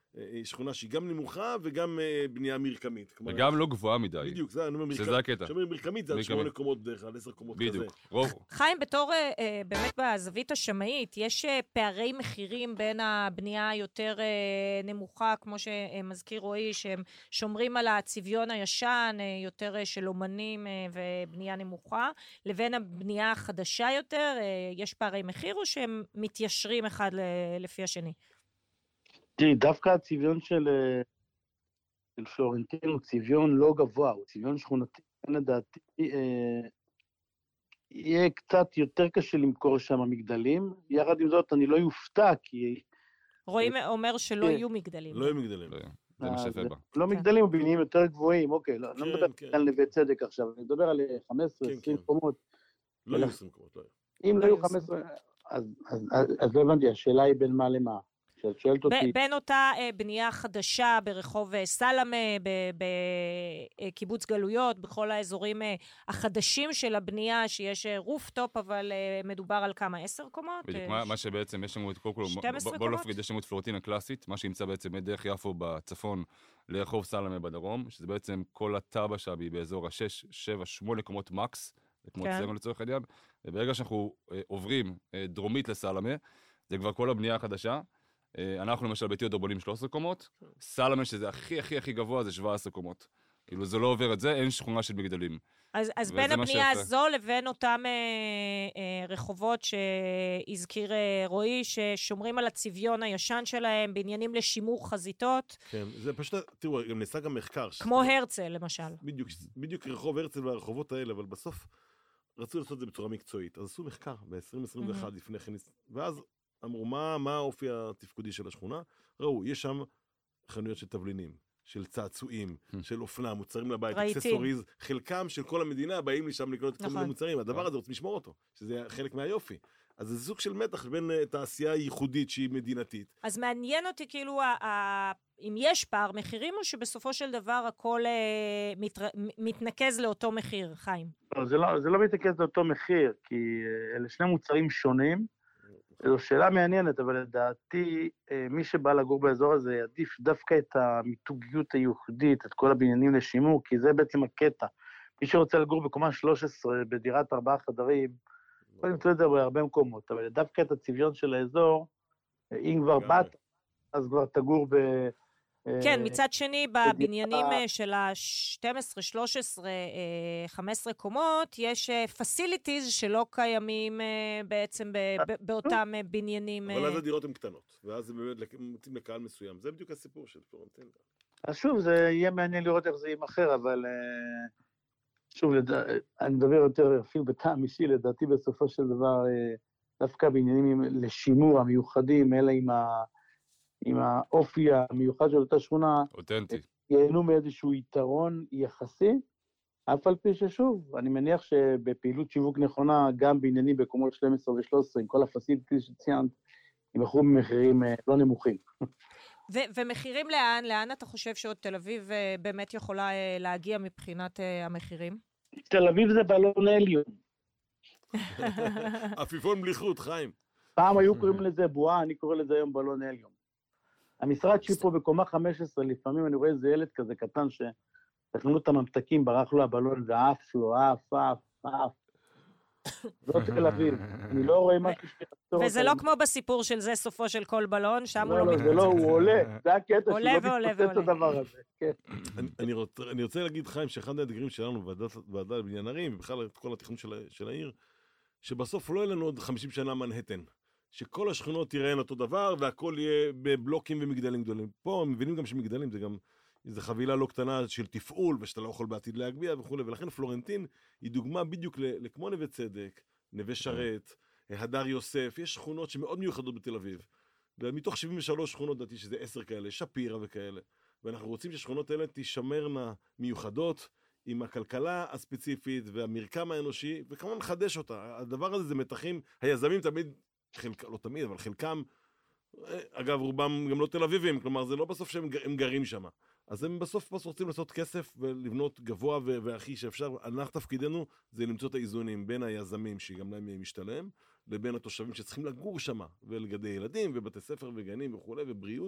שכונה שהיא גם נמוכה וגם בנייה מרקמית. וגם לא גבוהה מדי. בדיוק, זה אני אומר, שזה הקטע. שאומרים מרקמית זה עד 8 קומות בדרך כלל, 10 קומות כזה. בדיוק. חיים, בתור באמת בזווית השמאית, יש פערי מחירים בין הבנייה היותר נמוכה, כמו שמזכיר רועי, שהם שומרים על הצביון הישן, יותר של אומנים ובנייה נמוכה, לבין הבנייה החדשה יותר, יש פערי מחיר או שהם מתיישרים אחד לפי השני? תראי, דווקא הצביון של פלורנטין הוא צביון לא גבוה, הוא צביון שכונתי, לדעתי, יהיה קצת יותר קשה למכור שם מגדלים, יחד עם זאת אני לא יופתע, כי... רועי אומר שלא יהיו מגדלים. לא יהיו מגדלים. זה מה שיפה בה. לא מגדלים, הוא בניינים יותר גבוהים, אוקיי, לא מדבר על נווה צדק עכשיו, אני מדבר על 15-20 קומות. לא יהיו 20 קומות, לא יהיו. אם לא יהיו 15, אז לא הבנתי, השאלה היא בין מה למה. שאת שואלת אותי... בין אותה בנייה חדשה ברחוב סלמה, בקיבוץ גלויות, בכל האזורים החדשים של הבנייה, שיש רופטופ, אבל מדובר על כמה? 10 קומות? בדיוק, מה שבעצם יש לנו את כל 12 קומות? בוא נפריד, יש לנו את פלורנטין הקלאסית, מה שימצא בעצם מדרך יפו בצפון לרחוב סלמה בדרום, שזה בעצם כל הטאבה שבי באזור ה-6, 7, 8 קומות מקס, כמו אצלנו לצורך העניין, וברגע שאנחנו עוברים דרומית לסלמה, זה כבר כל הבנייה החדשה, אנחנו למשל בתיאודור בונים 13 קומות, סלמה שזה הכי גבוה זה 17 קומות. כאילו זה לא עובר את זה, אין שכונה של מגדלים. אז בין הבנייה הזו לבין אותם רחובות שהזכיר רועי, ששומרים על הצביון הישן שלהם, בעניינים לשימור חזיתות. כן, זה פשוט, תראו, גם נעשה גם מחקר. כמו הרצל למשל. בדיוק רחוב הרצל והרחובות האלה, אבל בסוף רצו לעשות את זה בצורה מקצועית. אז עשו מחקר ב-2021 לפני כן, ואז אמרו, מה האופי התפקודי של השכונה? ראו, יש שם חנויות של תבלינים, של צעצועים, של אופנה, מוצרים לבית, אקססוריז, חלקם של כל המדינה באים לשם לקנות את כל מיני מוצרים. הדבר הזה רוצים לשמור אותו, שזה חלק מהיופי. אז זה סוג של מתח בין תעשייה ייחודית שהיא מדינתית. אז מעניין אותי כאילו, אם יש פער מחירים, או שבסופו של דבר הכל מתנקז לאותו מחיר, חיים? לא, זה לא מתנקז לאותו מחיר, כי אלה שני מוצרים שונים, זו שאלה מעניינת, אבל לדעתי, מי שבא לגור באזור הזה יעדיף דווקא את המיתוגיות הייחודית, את כל הבניינים לשימור, כי זה בעצם הקטע. מי שרוצה לגור בקומה 13, בדירת 4 חדרים, יכול למצוא את זה בהרבה מקומות, אבל דווקא את הצביון של האזור, אם כבר באת, אז כבר תגור כן, מצד שני, בבניינים של ה-12, 13, 15 קומות, יש facilities שלא קיימים בעצם באותם בניינים. אבל אז הדירות הן קטנות, ואז הם באמת מוצאים לקהל מסוים. זה בדיוק הסיפור של פלורנטין. אז שוב, זה יהיה מעניין לראות איך זה יימכר, אבל שוב, אני מדבר יותר אפילו בטעם אישי, לדעתי בסופו של דבר, דווקא בעניינים לשימור המיוחדים, אלא עם האופי המיוחד של אותה שכונה, אותנטי. ייהנו מאיזשהו יתרון יחסי, אף על פי ששוב, אני מניח שבפעילות שיווק נכונה, גם בעניינים בקומות 12 ו-13, עם כל הפסיליטיז שציינת, הם יחרו במחירים לא נמוכים. ומחירים לאן? לאן אתה חושב שעוד תל אביב באמת יכולה להגיע מבחינת המחירים? תל אביב זה בלון הליום. עפיפון בלי חוט, חיים. פעם היו קוראים לזה בועה, אני קורא לזה היום בלון הליום. המשרד שלי פה בקומה 15, לפעמים אני רואה איזה ילד כזה קטן שתכננו את הממתקים, ברח לו הבלון ועף לו, עף. זאת תל אביב. אני לא רואה משהו שיחצור. וזה לא כמו בסיפור של זה סופו של כל בלון, שם הוא לא מתפוצץ. זה לא, הוא עולה. זה הקטע שלא מתפוצץ הדבר הזה. אני רוצה להגיד, חיים, שאחד האתגרים שלנו בוועדה לבניין ערים, ובכלל את כל התכנון של העיר, שבסוף לא יהיה לנו עוד 50 שנה מנהטן. שכל השכונות תיראיין אותו דבר, והכל יהיה בבלוקים ומגדלים גדולים. פה מבינים גם שמגדלים זה גם איזו חבילה לא קטנה של תפעול, ושאתה לא יכול בעתיד להגביה וכו'. ולכן פלורנטין היא דוגמה בדיוק לכמו נווה צדק, נווה שרת, הדר יוסף, יש שכונות שמאוד מיוחדות בתל אביב. ומתוך 73 שכונות דעתי שזה 10 כאלה, שפירה וכאלה. ואנחנו רוצים ששכונות האלה תישמרנה מיוחדות, עם הכלכלה הספציפית והמרקם האנושי, וכמובן לחדש אותה. הדבר הזה זה מתחים, היזמים תמיד, לא תמיד, אבל חלקם, אגב, רובם גם לא תל אביבים, כלומר, זה לא בסוף שהם גרים שם. אז הם בסוף רוצים לעשות כסף ולבנות גבוה והכי שאפשר. אנחנו תפקידנו זה למצוא את האיזונים בין היזמים, שגם להם משתלם, לבין התושבים שצריכים לגור שם, ולגדי ילדים, ובתי ספר וגנים וכו', ובריאות.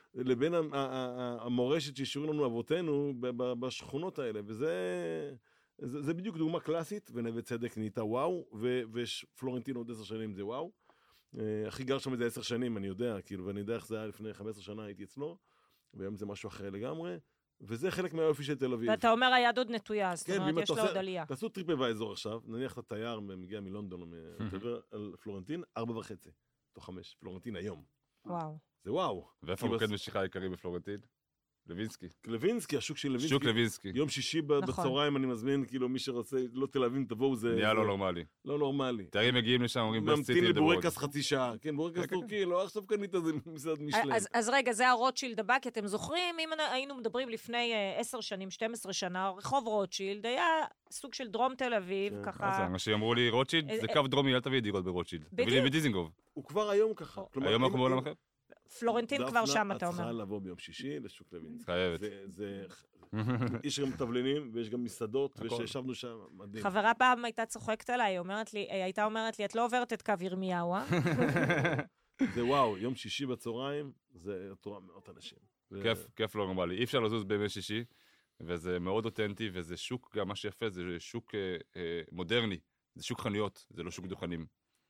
לבין המורשת שהשאירו לנו אבותינו בשכונות האלה, וזה בדיוק דוגמה קלאסית, ונווה צדק נהייתה וואו, ופלורנטין עוד 10 שנים זה וואו. הכי גר שם איזה 10 שנים, אני יודע, כאילו, ואני יודע איך זה היה לפני 15 שנה, הייתי אצלו, והיום זה משהו אחר לגמרי, וזה חלק מהיופי של תל אביב. ואתה אומר, היד עוד נטויה, זאת אומרת, יש לה עוד עלייה. תעשו טריפ באזור עכשיו, נניח את התייר מגיע מלונדון, מדבר על פלורנטין, 4.5, תוך 5, פלורנטין היום. וואו. זה וואו. ואיפה מוקד משיכה העיקרי בפלורנטין? לוינסקי. לוינסקי, השוק של לוינסקי. שוק לוינסקי. יום שישי בצהריים אני מזמין, כאילו מי שרוצה, לא תל אביב, תבואו, זה... נהיה לא נורמלי. לא נורמלי. תיירים מגיעים לשם, אומרים ממתין לבורקס חצי שעה. כן, בורקס טורקי, לא עכשיו קנית איזה מסעד משלם. אז רגע, זה הרוטשילד הבא, כי אתם זוכרים, אם היינו מדברים לפני 10 שנים, 12 שנה, רחוב רוטשילד היה סוג של דרום תל אביב, ככה... מה שאמרו לי, רוטשילד זה קו דרומי, אל תביא דירות ברוטשילד. תביא לי בדיזינגוף. הוא כבר היום ככה. היום אנחנו בעולם אחר. פלורנטין כבר שם, אתה אומר. את צריכה לבוא ביום שישי לשוק לוינסקי. חייבת. יש גם תבלינים ויש גם מסעדות, ושישבנו שם, מדהים. חברה פעם הייתה צוחקת עליי, הייתה אומרת לי, את לא עוברת את קו ירמיהו, אה? זה וואו, יום שישי בצהריים, זה תורה מאות אנשים. כיף לא נורמלי. אי אפשר לזוז בימי שישי, וזה מאוד אותנטי, וזה שוק, גם מה שיפה, זה שוק מודרני. זה שוק חנויות, זה לא שוק דוכנים.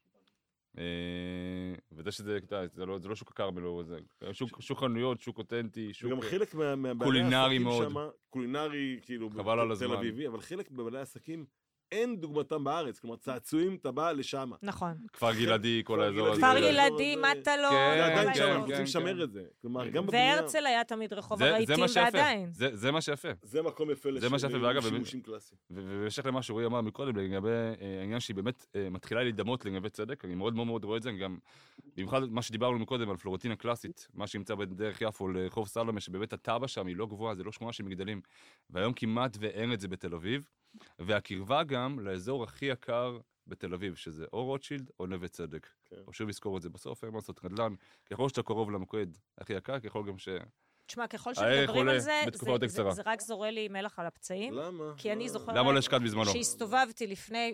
וזה שזה, זה לא שוק הקרמל, זה שוק חנויות, שוק אותנטי, שוק קולינרי מאוד. קולינרי, כאילו, תל אביבי, אבל חלק בבעלי עסקים אין דוגמתם בארץ, כלומר, צעצועים, אתה בא לשם. נכון. כפר גלעדי, כל האזור הזה. כפר גלעדי, מטלון. זה עדיין שם, אנחנו רוצים לשמר את זה. והרצל היה תמיד רחוב הרהיטים ועדיין. זה מה שיפה. זה מקום יפה לשימושים קלאסיים. ובמשך למה שרועי אמר מקודם, לגבי העניין שהיא באמת מתחילה להידמות לנווה צדק, אני מאוד מאוד רואה את זה, גם במיוחד מה שדיברנו מקודם על פלורנטין הקלאסית, מה שימצא בדרך יפו לחוף סלמה, שבאמת הטאבה שם היא לא גבוהה, זה לא שכונה של מגדלים, והיום כמעט ואין את זה בתל אביב, והקרבה גם לאזור הכי יקר בתל אביב, שזה או רוטשילד או נווה צדק. או שוב לזכור את זה בסוף, אין מה לעשות נדל"ן, ככל שאתה קרוב למוקד הכי יקר, ככל גם ש... תשמע, ככל שמדברים על זה, זה רק זורה לי מלח על הפצעים. למה? כי אני זוכרת... למה לא השקעת בזמנו? שהסתובבתי לפני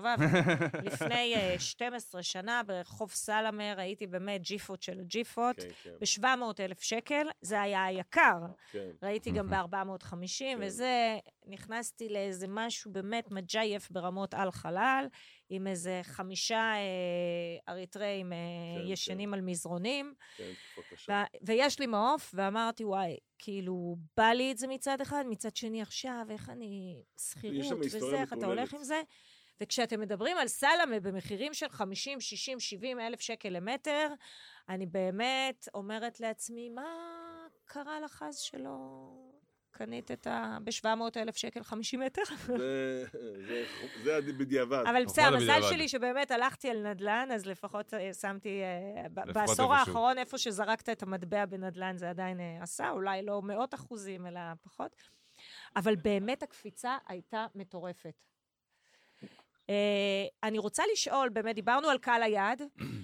12 שנה ברחוב סלמה, ראיתי באמת ג'יפות של ג'יפות, ב-700,000 שקל, זה היה היקר. ראיתי גם ב-450, וזה, נכנסתי לאיזה משהו באמת מג'ייף ברמות על חלל, עם איזה 5 אריתראים ישנים על מזרונים, ויש לי מעוף, ואמרתי, וואי, כאילו, בא לי את זה מצד אחד, מצד שני עכשיו, איך אני סחירות וזה, איך אתה הולך עם זה, וכשאתם מדברים על סלמה במחירים של 50, 60, 70 אלף שקל למטר, אני באמת אומרת לעצמי, מה קרה לך אז שלא... קנית את ב-700,000 שקל 50 מטר. זה בדיעבד. אבל בסדר, המזל שלי שבאמת הלכתי על נדל"ן, אז לפחות שמתי, בעשור האחרון, איפה שזרקת את המטבע בנדל"ן, זה עדיין עשה, אולי לא 100%, אלא פחות. אבל באמת הקפיצה הייתה מטורפת. אני רוצה לשאול, באמת, דיברנו על קהל היעד,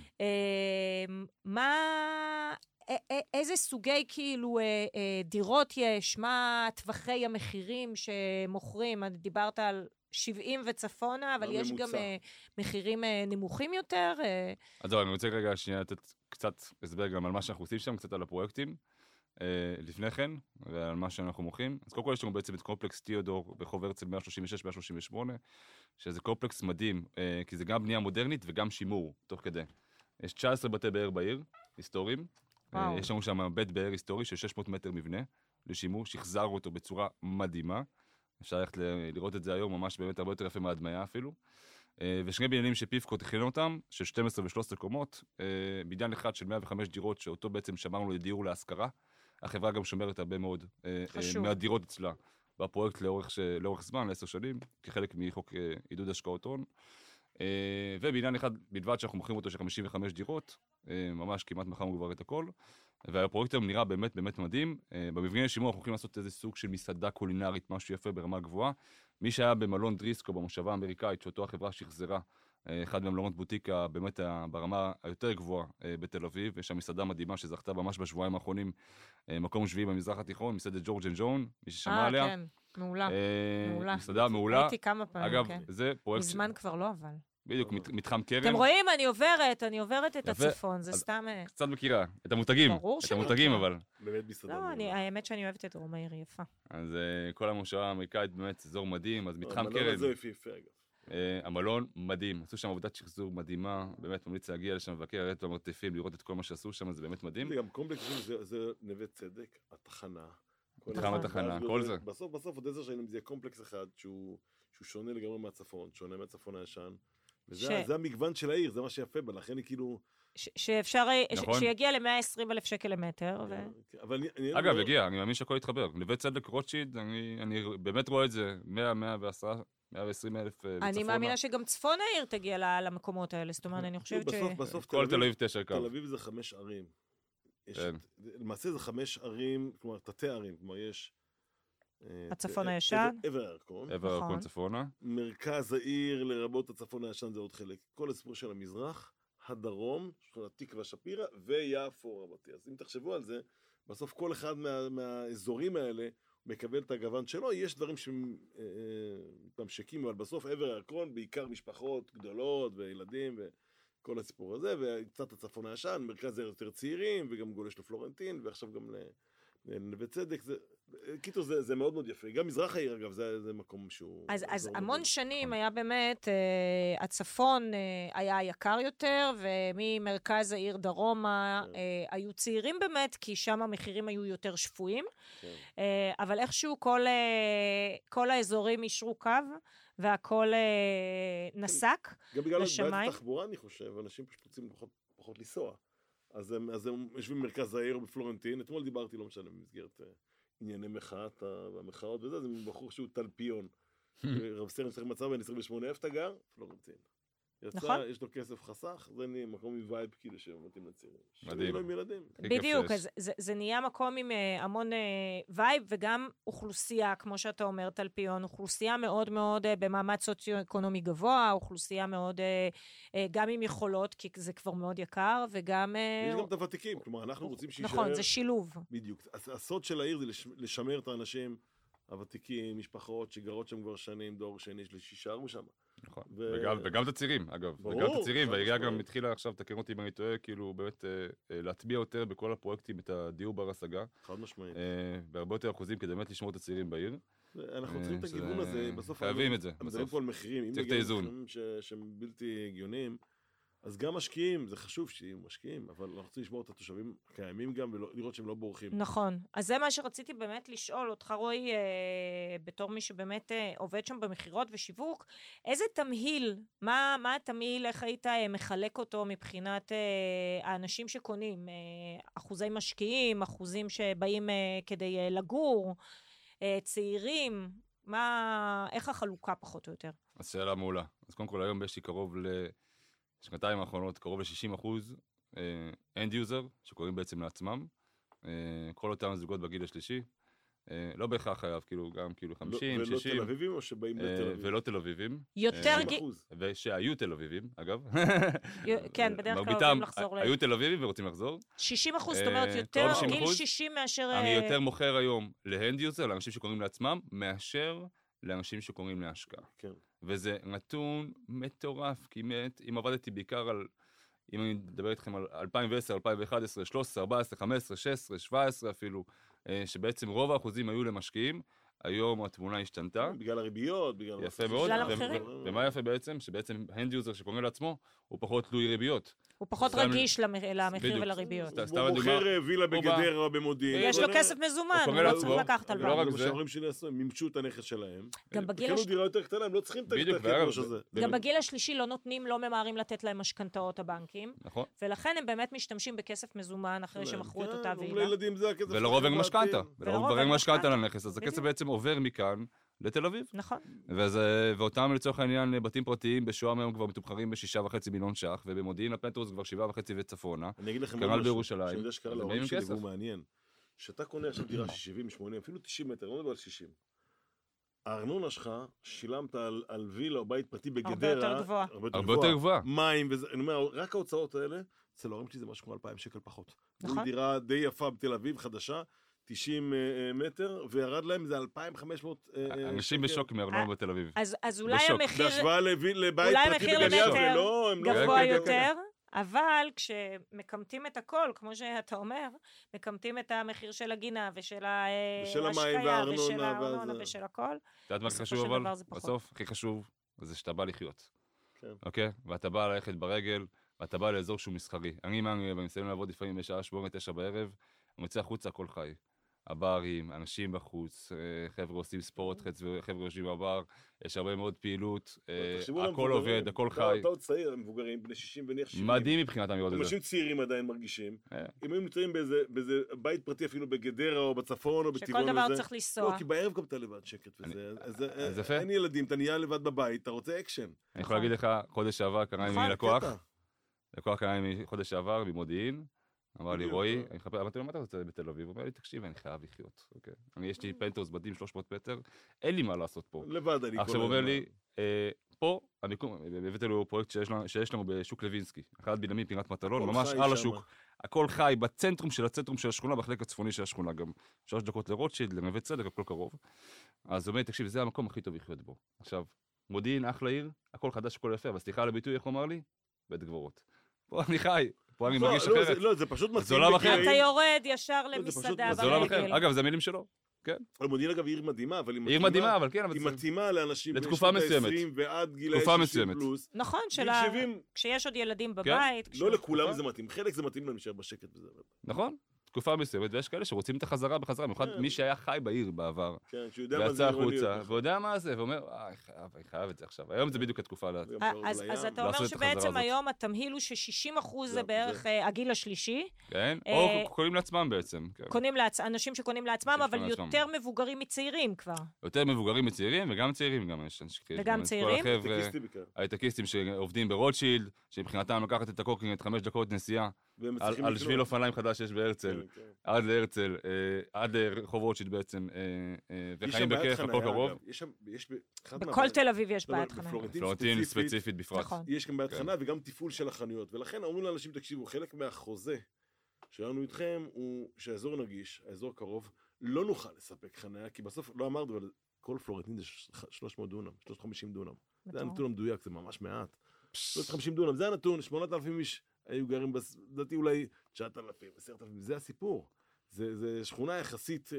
איזה סוגי כאילו דירות יש, מה טווחי המחירים שמוכרים, דיברת על 70 וצפונה, אבל יש גם מחירים נמוכים יותר. אז אני רוצה רגע שנייה לתת קצת הסבר גם על מה שאנחנו עושים שם, קצת על הפרויקטים, לפני כן, ועל מה שאנחנו מוכרים. אז קודם כל יש לנו בעצם את קומפלקס תיאודור ברחוב הרצל 136-138, שזה קומפלקס מדהים, כי זה גם בנייה מודרנית וגם שימור, תוך כדי. יש 19 בתי באר בעיר, היסטוריים, יש לנו שם בית באר היסטורי של 600 מטר מבנה לשימור, שחזרנו אותו בצורה מדהימה. אפשר ללכת לראות את זה היום, ממש באמת הרבה יותר יפה מהדמיה אפילו. ושני בניינים שפיפקו תכנן אותם, של 12 ו-13 קומות, בניין אחד של 105 דירות, שאותו בעצם שמרנו לדיור להשכרה. החברה גם שומרת הרבה מאוד מהדירות אצלה, בפרויקט לאורך זמן, ל10 שנים, כחלק מחוק עידוד השקעות הון. ובעניין אחד בלבד שאנחנו מוכרים אותו של 55 דירות, ממש כמעט מכרנו כבר את הכל, והפרויקט היום נראה באמת באמת מדהים. במבנה השימור אנחנו הולכים לעשות איזה סוג של מסעדה קולינרית, משהו יפה ברמה גבוהה. מי שהיה במלון דריסקו במושבה האמריקאית, שאותו החברה שחזרה, אחד מהמלונות בוטיקה באמת ברמה היותר גבוהה בתל אביב, יש שם מסעדה מדהימה שזכתה ממש בשבועיים האחרונים, מקום שביעי במזרח התיכון, מסעדת ג'ורג' אנד ג'ון, מי ששמע עליה. כן, מעולה. מסעדה מעולה. הייתי כמה פעמים, אגב, זה פרויקט... מזמן כבר לא, אבל. בדיוק, מתחם כרם. אתם רואים? אני עוברת את הצפון, זה סתם... קצת מכירה, את המותגים. ברור את המותגים, אבל. באמת מסתדר. לא, האמת שאני אוהבת את דרום העיר, יפה. אז כל המושבה האמריקאית באמת אזור מדהים, אז מתחם המלון כרם. הזה יפה, אגב. המלון מדהים, עשו שם עבודת שחזור מדהימה, באמת ממליץ להגיע לשם לבקר, לראות במרתפים, לראות את כל מה שעשו שם, זה באמת מדהים. זה גם קומפלקס, זה נווה צדק, התחנה. התחנה, כל זה. בסוף עוד 10 שנים זה יהיה קומפלקס אחד שהוא שונה לגמרי מהצפון, שונה מהצפון הישן. וזה המגוון של העיר, זה מה שיפה בה, לכן היא כאילו... שאפשר, שיגיע ל-120,000 שקל למטר. אגב, יגיע, אני מאמין שהכל יתחבר. נווה צדק רוטשילד, אני באמת רואה את זה, 120,000 בצפונה. אני מאמינה שגם צפון העיר תגיע למקומות האלה, זאת אומרת, אני חושבת בסוף כל תל אביב 9 קו. תל אביב זה 5 ערים. למעשה זה 5 ערים, כלומר, תתי ערים, כלומר, יש... הצפון הישן. עבר הירקון. עבר הירקון צפונה. מרכז העיר, לרבות הצפון הישן, זה עוד חלק. כל הסיפור של המזרח, הדרום, שכונת תקווה שפירא, ויפו רבתי. אז אם תחשבו על זה, בסוף כל אחד מהאזורים האלה מקבל את הגוון שלו. יש דברים שמתממשקים, אבל בסוף עבר הירקון, בעיקר משפחות גדולות וילדים וכל הסיפור הזה, וקצת הצפון הישן, מרכז העיר יותר צעירים, וגם גולש לפלורנטין, ועכשיו גם לנווה צדק. קיטו זה מאוד מאוד יפה. גם מזרח העיר, אגב, זה מקום שהוא... אז המון שנים היה באמת, הצפון היה יקר יותר, וממרכז העיר דרומה היו צעירים באמת, כי שם המחירים היו יותר שפויים. אבל איכשהו כל האזורים ישרו קו, והכל נסק לשמיים. גם בגלל בעיית התחבורה, אני חושב, אנשים פשוט רוצים פחות לנסוע. אז הם יושבים במרכז העיר בפלורנטין. אתמול דיברתי, לא משנה, במסגרת ענייני מחאת והמחאות וזה, זה בחור שהוא תלפיון. רב סרן שצריך מצב בין 28, איפה אתה גר? פלורנטין. יצא, יש לו כסף חסך, זה נהיה מקום עם וייב כאילו שמתאים לצעירים. מדהים. לא עם ילדים. בדיוק, אז זה נהיה מקום עם המון וייב, וגם אוכלוסייה, כמו שאתה אומר, תלפיון, אוכלוסייה מאוד מאוד במעמד סוציו-אקונומי גבוה, אוכלוסייה מאוד, גם עם יכולות, כי זה כבר מאוד יקר, וגם... יש גם את הוותיקים, כלומר, אנחנו רוצים שישאר... נכון, זה שילוב. בדיוק. הסוד של העיר זה לשמר את האנשים הוותיקים, משפחות שגרות שם כבר שנים, דור שני, שישארו שם. נכון, וגם את הצעירים, אגב. וגם את הצעירים, והעירייה גם התחילה עכשיו, תקן אותי אם אני טועה, כאילו באמת להטביע יותר בכל הפרויקטים את הדיור בר השגה. חד משמעית. בהרבה יותר אחוזים כדי באמת לשמור את הצעירים בעיר. אנחנו צריכים את הכיוון הזה, בסוף... חייבים את זה, בסוף. מדברים פה על מחירים, צריך את האיזון. שהם בלתי הגיוניים, אז גם משקיעים, זה חשוב שיהיו משקיעים, אבל אנחנו צריכים לשמור את התושבים הקיימים גם, ולראות שהם לא בורחים. נכון. אז זה מה שרציתי באמת לשאול אותך, רועי, בתור מי שבאמת עובד שם במחירות ושיווק, איזה תמהיל, מה התמהיל, איך היית מחלק אותו מבחינת האנשים שקונים? אחוזי משקיעים, אחוזים שבאים כדי לגור, צעירים, איך החלוקה פחות או יותר? אז שאלה מעולה. אז קודם כל היום יש לי קרוב שנתיים האחרונות, קרוב ל-60% end user, שקוראים בעצם לעצמם. כל אותם זוגות בגיל השלישי. לא בהכרח חייב, כאילו, גם כאילו 50, 60. ולא תל אביבים או שבאים לתל אביב? ולא תל אביבים. יותר ושהיו תל אביבים, אגב. כן, בדרך כלל רוצים לחזור. היו תל אביבים ורוצים לחזור. 60%, זאת אומרת, יותר גיל 60 מאשר... אני יותר מוכר היום ל-end user, לאנשים שקוראים לעצמם, מאשר לאנשים שקוראים להשקעה. כן. וזה נתון מטורף, כי אם עבדתי בעיקר על, אם אני מדבר איתכם על 2010, 2011, 13, 14, 15, 16, 17 אפילו, שבעצם רוב האחוזים היו למשקיעים, היום התמונה השתנתה. בגלל הריביות, בגלל... יפה מאוד. בגלל המחירים. ומה יפה בעצם? שבעצם hand user שקורא לעצמו, הוא פחות תלוי ריביות. הוא פחות רגיש למחיר ולריביות. הוא מוכר וילה בגדרה או במודיעין. יש לו כסף מזומן, הוא לא צריך לקחת הלוואה. לא רק זה. שההורים שלי עשו, הם מימשו את הנכס שלהם. גם בגיל קנו דירה יותר קטנה, הם לא צריכים את הכסף הזה. גם בגיל השלישי לא נותנים, לא ממהרים לתת להם משכנתאות הבנקים. נכון. ולכן הם באמת משתמשים בכסף מזומן אחרי שמכרו את אותה וילה. ולרוב אין משכנתה. ולרוב אין משכנתה לנכס, אז הכסף בעצם עובר מכאן לתל אביב. נכון. ואותם לצורך העניין בתים פרטיים בשוהם היום כבר מתומחרים ב6.5 מיליון ש"ח, ובמודיעין הפנטהאוז כבר 7.5 וצפונה. אני אגיד לכם כנ"ל בירושלים. שאני יודע שקרה להורים שלי והוא מעניין. שאתה קונה עכשיו דירה 70, 80, אפילו 90 מטר, לא מדבר על 60. הארנונה שלך, שילמת על וילה או בית פרטי בגדרה. הרבה יותר גבוהה. מים וזה, אני אומר, רק ההוצאות האלה, אצל ההורים שלי זה משהו כמו 2,000 שקל פחות. נכון. דירה די יפה בתל אביב, חדשה, 90 מטר, וירד להם זה 2,500 אנשים בשוק מארנונה בתל אביב. אז אולי המחיר... בהשוואה לבית אולי פרטי המחיר בגליל, למטר גבוה יותר, אבל כשמקמטים את הכל, כמו שאתה אומר, מקמטים את המחיר של הגינה ושל ההשקיה ושל הארנונה ושל הכל. אתה יודעת מה הכי חשוב אבל? בסוף הכי חשוב זה שאתה בא לחיות. אוקיי? ואתה בא ללכת ברגל, ואתה בא לאזור שהוא מסחרי. אני מסיים לעבוד לפעמים בשעה 8-9 בערב, אני יוצא החוצה הכל חי. הברים, אנשים בחוץ, חבר'ה עושים ספורט, חבר'ה יושבים בבר, יש הרבה מאוד פעילות, הכל עובד, הכל חי. אתה עוד צעיר, מבוגרים, בני 60 ונניח 70. מדהים מבחינתם לראות את זה. אנשים צעירים עדיין מרגישים. אם הם נמצאים באיזה בית פרטי, אפילו בגדרה או בצפון או בטבעון. שכל דבר צריך לנסוע. לא, כי בערב גם אתה לבד שקט וזה. אין ילדים, אתה נהיה לבד בבית, אתה רוצה אקשן. אני יכול להגיד לך, חודש שעבר קרה לי לקוח קרה לי חודש שעבר ממודיעין, אמר לי, רועי, אמרתי לו, מה אתה רוצה בתל אביב? הוא אומר לי, תקשיב, אני חייב לחיות, אוקיי? יש לי פנטהאוס בדים 300 מטר, אין לי מה לעשות פה. לבד אני כל עכשיו הוא אומר לי, פה, הבאתי לו פרויקט שיש לנו בשוק לוינסקי, אחד בנימין פינת מטלון, ממש על השוק. הכל חי בצנטרום של השכונה, בחלק הצפוני של השכונה, גם 3 דקות לרוטשילד, לנווה צדק, הכל קרוב. אז הוא אומר לי, תקשיב, זה המקום הכי טוב לחיות בו. עכשיו, מודיעין, אחלה עיר, הכל חדש, הכל יפה, אבל סליחה על הביטוי, איך הוא אמר לי? בית גברות. פה אני חי, פה אני מרגיש אחרת. לא, זה פשוט מתאים. אתה יורד ישר למסעדה ברגל. אגב, זה המילים שלו. כן. מודיעין אגב עיר מדהימה, אבל עיר מדהימה, אבל כן, היא מתאימה לאנשים לתקופה מסוימת. ועד גילאי 60 פלוס. נכון, כשיש עוד ילדים בבית. לא לכולם זה מתאים, חלק זה מתאים להישאר בשקט וזה. נכון. תקופה מסוימת, ויש כאלה שרוצים את החזרה בחזרה, במיוחד מי שהיה חי בעיר בעבר. כן, שהוא יודע מה זה עירוניות. ויודע מה זה, ואומר, אני חייב את זה עכשיו. היום זה בדיוק התקופה. אז אתה אומר שבעצם היום התמהיל הוא ש60% זה בערך הגיל השלישי. כן, או קונים לעצמם בעצם. אנשים שקונים לעצמם, אבל יותר מבוגרים מצעירים כבר. יותר מבוגרים מצעירים, וגם צעירים גם יש. וגם צעירים? הייטקיסטים שעובדים ברוטשילד, שמבחינתם לקחת את הקורקינט 5 דקות נסיעה. על שביל אופניים חדש שיש בהרצל, עד להרצל, עד רחוב רוטשילד בעצם, וחיים בכיף, הכל קרוב. בכל תל אביב יש בעיית חניה. פלורנטין ספציפית בפרט. יש גם בעיית חניה וגם תפעול של החנויות, ולכן אמרו לאנשים, תקשיבו, חלק מהחוזה שלנו איתכם הוא שהאזור נגיש, האזור קרוב, לא נוכל לספק חניה, כי בסוף לא אמרנו, אבל כל פלורנטין זה 300 דונם, 350 דונם. זה הנתון המדויק, זה ממש מעט. 350 דונם, זה הנתון, 8,000 איש היו גרים, לדעתי אולי 9,000, 10,000, זה הסיפור. זה שכונה יחסית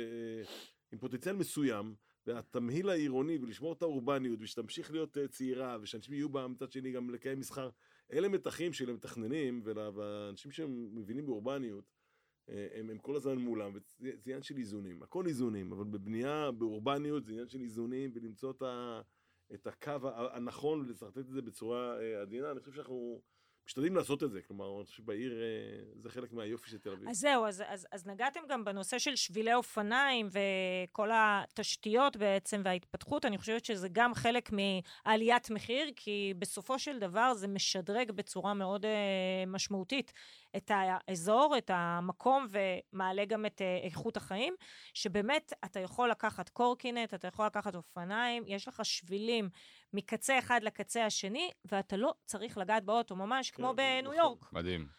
עם פוטנציאל מסוים, והתמהיל העירוני ולשמור את האורבניות, ושתמשיך להיות צעירה, ושאנשים יהיו במצד שני גם לקיים מסחר, אלה מתחים של מתכננים, ואנשים שמבינים באורבניות, הם כל הזמן מולם, וזה עניין של איזונים, הכל איזונים, אבל בבנייה, באורבניות, זה עניין של איזונים, ולמצוא את הקו הנכון, ולסרטט את זה בצורה עדינה. אני חושב שאנחנו משתדלים לעשות את זה, כלומר, אני חושב שבעיר זה חלק מהיופי של תל אביב. אז זהו, אז נגעתם גם בנושא של שבילי אופניים וכל התשתיות בעצם וההתפתחות, אני חושבת שזה גם חלק מעליית מחיר, כי בסופו של דבר זה משדרג בצורה מאוד משמעותית את האזור, את המקום, ומעלה גם את איכות החיים, שבאמת אתה יכול לקחת קורקינט, אתה יכול לקחת אופניים, יש לך שבילים מקצה אחד לקצה השני, ואתה לא צריך לגעת באוטו, ממש כמו בניו יורק. מדהים.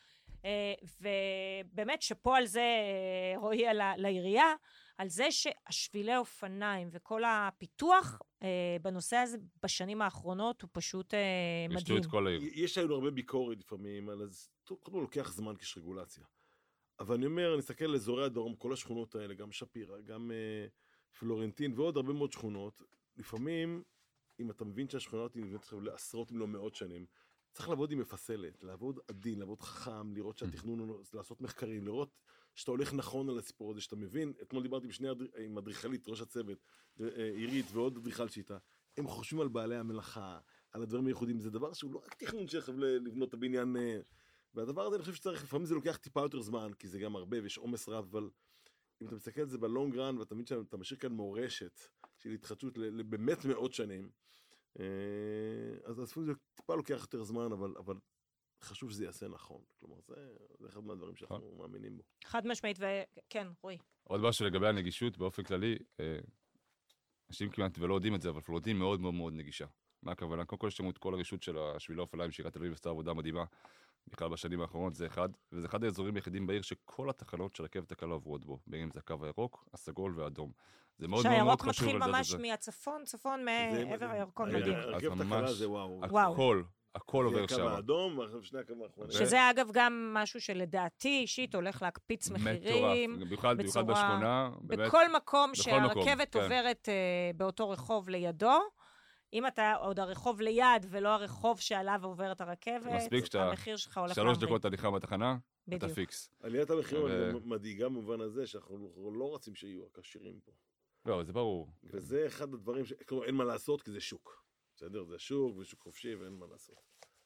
ובאמת שפה על זה רואי לעירייה, על זה שהשבילי אופניים וכל הפיתוח בנושא הזה בשנים האחרונות הוא פשוט מדהים. ישתו את כל העיר. יש לנו הרבה ביקורת לפעמים, אז קודם לוקח זמן כשרגולציה. אבל אני אומר, אני אסתכל על אזורי הדרום, כל השכונות האלה, גם שפירא, גם פלורנטין ועוד הרבה מאוד שכונות, לפעמים, אם אתה מבין שהשכונות היא נבנות לעשרות אם לא מאות שנים, צריך לעבוד עם מפסלת, לעבוד עדין, לעבוד חכם, לראות שהתכנון, לעשות מחקרים, לראות שאתה הולך נכון על הסיפור הזה, שאתה מבין, אתמול דיברתי עם אדריכלית, ראש הצוות, עירית ועוד אדריכל שיטה, הם חושבים על בעלי המלאכה, על הדברים הייחודיים, זה דבר שהוא לא רק תכנון שחייב לבנות את הבניין, והדבר הזה אני חושב שצריך, לפעמים זה לוקח טיפה יותר זמן, כי זה גם הרבה ויש עומס רב, אבל אם אתה מסתכל על זה בלונג רן, ואתה מבין שאתה משאיר כאן מורשת של התחדשות באמת מאות שנים, אז לפעמים זה טיפה לוקח יותר זמן, אבל חשוב שזה יעשה נכון. כלומר, זה אחד מהדברים שאנחנו מאמינים בו. חד משמעית, וכן, רואי. עוד משהו לגבי הנגישות, באופן כללי, אנשים כמעט ולא יודעים את זה, אבל פלורנטין מאוד מאוד מאוד נגישה. מה הכוונה? קודם כל יש לנו את כל הרישות של השבילי אופניים, שעיריית תל אביב עשתה עבודה מדהימה, בכלל בשנים האחרונות, זה אחד, וזה אחד האזורים היחידים בעיר שכל התחנות של רכבת הקלה עוברות בו, בין אם זה הקו הירוק, הסגול והאדום. זה מאוד מאוד מאוד חשוב שהירוק מתחיל ממש מהצפון, צפון מעבר הירקון מדהים. הרכבת הקלה זה וואו. הכל עובר שם. הקו האדום, שני הקו האחרונים. שזה אגב גם משהו שלדעתי אישית הולך להקפיץ מחירים. במיוחד בשכונה. בכל מקום שהרכבת עוברת באותו רחוב לידו, אם אתה עוד הרחוב ליד ולא הרחוב שעליו עוברת הרכבת, המחיר שלך הולך 3 דקות הליכה בתחנה, אתה פיקס. עליית המחירים מדאיגה במובן הזה שאנחנו לא רוצים שיהיו עשירים פה. לא, זה ברור. וזה אחד הדברים כלומר, אין מה לעשות כי זה שוק. בסדר? זה שוק ושוק חופשי ואין מה לעשות.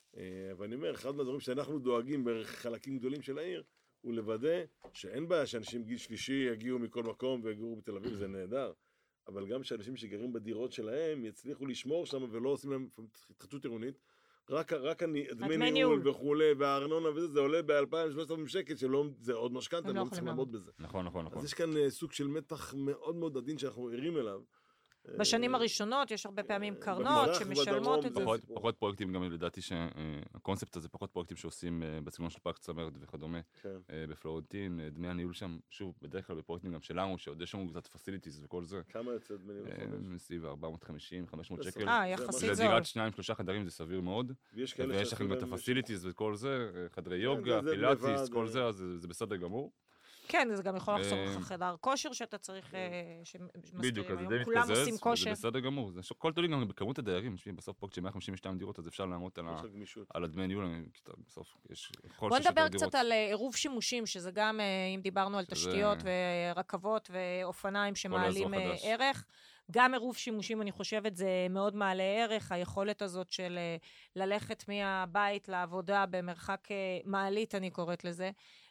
ואני אומר, אחד מהדברים שאנחנו דואגים בחלקים גדולים של העיר, הוא לוודא שאין בעיה שאנשים גיל שלישי יגיעו מכל מקום ויגורו בתל אביב, זה נהדר. אבל גם שאנשים שגרים בדירות שלהם יצליחו לשמור שם ולא עושים להם התחדשות עירונית, רק דמי ניהול וכולי, והארנונה וזה, זה עולה ב-2,300 שקל, שזה עוד משכנתא, הם לא צריכים לעמוד בזה. נכון. אז יש כאן סוג של מתח מאוד מאוד עדין שאנחנו ערים אליו. בשנים הראשונות יש הרבה פעמים קרנות שמשלמות את זה. פחות פרויקטים, גם לדעתי שהקונספט הזה, פחות פרויקטים שעושים בסגנון של פארק צמרת וכדומה, בפלורנטין, דמי הניהול שם, שוב, בדרך כלל בפרויקטים גם שלנו, שעוד יש לנו קצת פסיליטיז וכל זה. כמה יוצא דמי ניהול? סביב 450, 500 שקל. יחסית זול. לדירת 2-3 חדרים זה סביר מאוד. ויש לכם גם את הפסיליטיז וכל זה, חדרי יוגה, פילאטיס, כל זה, אז זה בסדר גמור. כן, זה גם יכול לחסור לך חדר כושר שאתה צריך, בדיוק, אז זה כולם עושים כושר. זה בסדר גמור. כל תלוי גם בכמות הדיירים, בסוף פה כש-152 דירות, אז אפשר לעמוד על הדמי ניהול, בסוף יש... בוא נדבר קצת על עירוב שימושים, שזה גם, אם דיברנו על תשתיות ורכבות ואופניים שמעלים ערך, גם עירוב שימושים, אני חושבת, זה מאוד מעלה ערך, היכולת הזאת של ללכת מהבית לעבודה במרחק מעלית, אני קוראת לזה,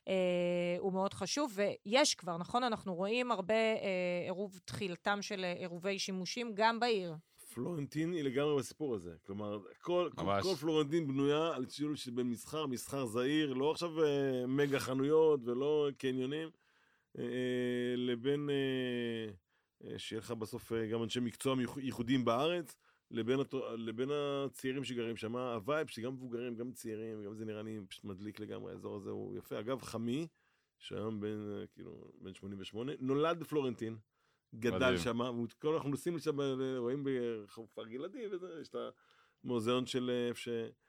הוא מאוד חשוב, ויש כבר, נכון? אנחנו רואים הרבה עירוב תחילתם של עירובי שימושים גם בעיר. פלורנטין היא לגמרי בסיפור הזה. כלומר, כל פלורנטין בנויה על שילוב שבין מסחר זעיר, לא עכשיו מגה חנויות ולא קניונים, לבין שיהיה לך בסוף גם אנשי מקצוע ייחודיים בארץ, לבין הצעירים שגרים שם, הווייב שגם מבוגרים, גם צעירים, גם זה נראה לי פשוט מדליק לגמרי, האזור הזה הוא יפה. אגב, חמי, שהיום בן 88, נולד בפלורנטין, גדל שם, כל אנחנו נוסעים לשם, רואים ברחוב כפר גלעדי, יש את המוזיאון של איפה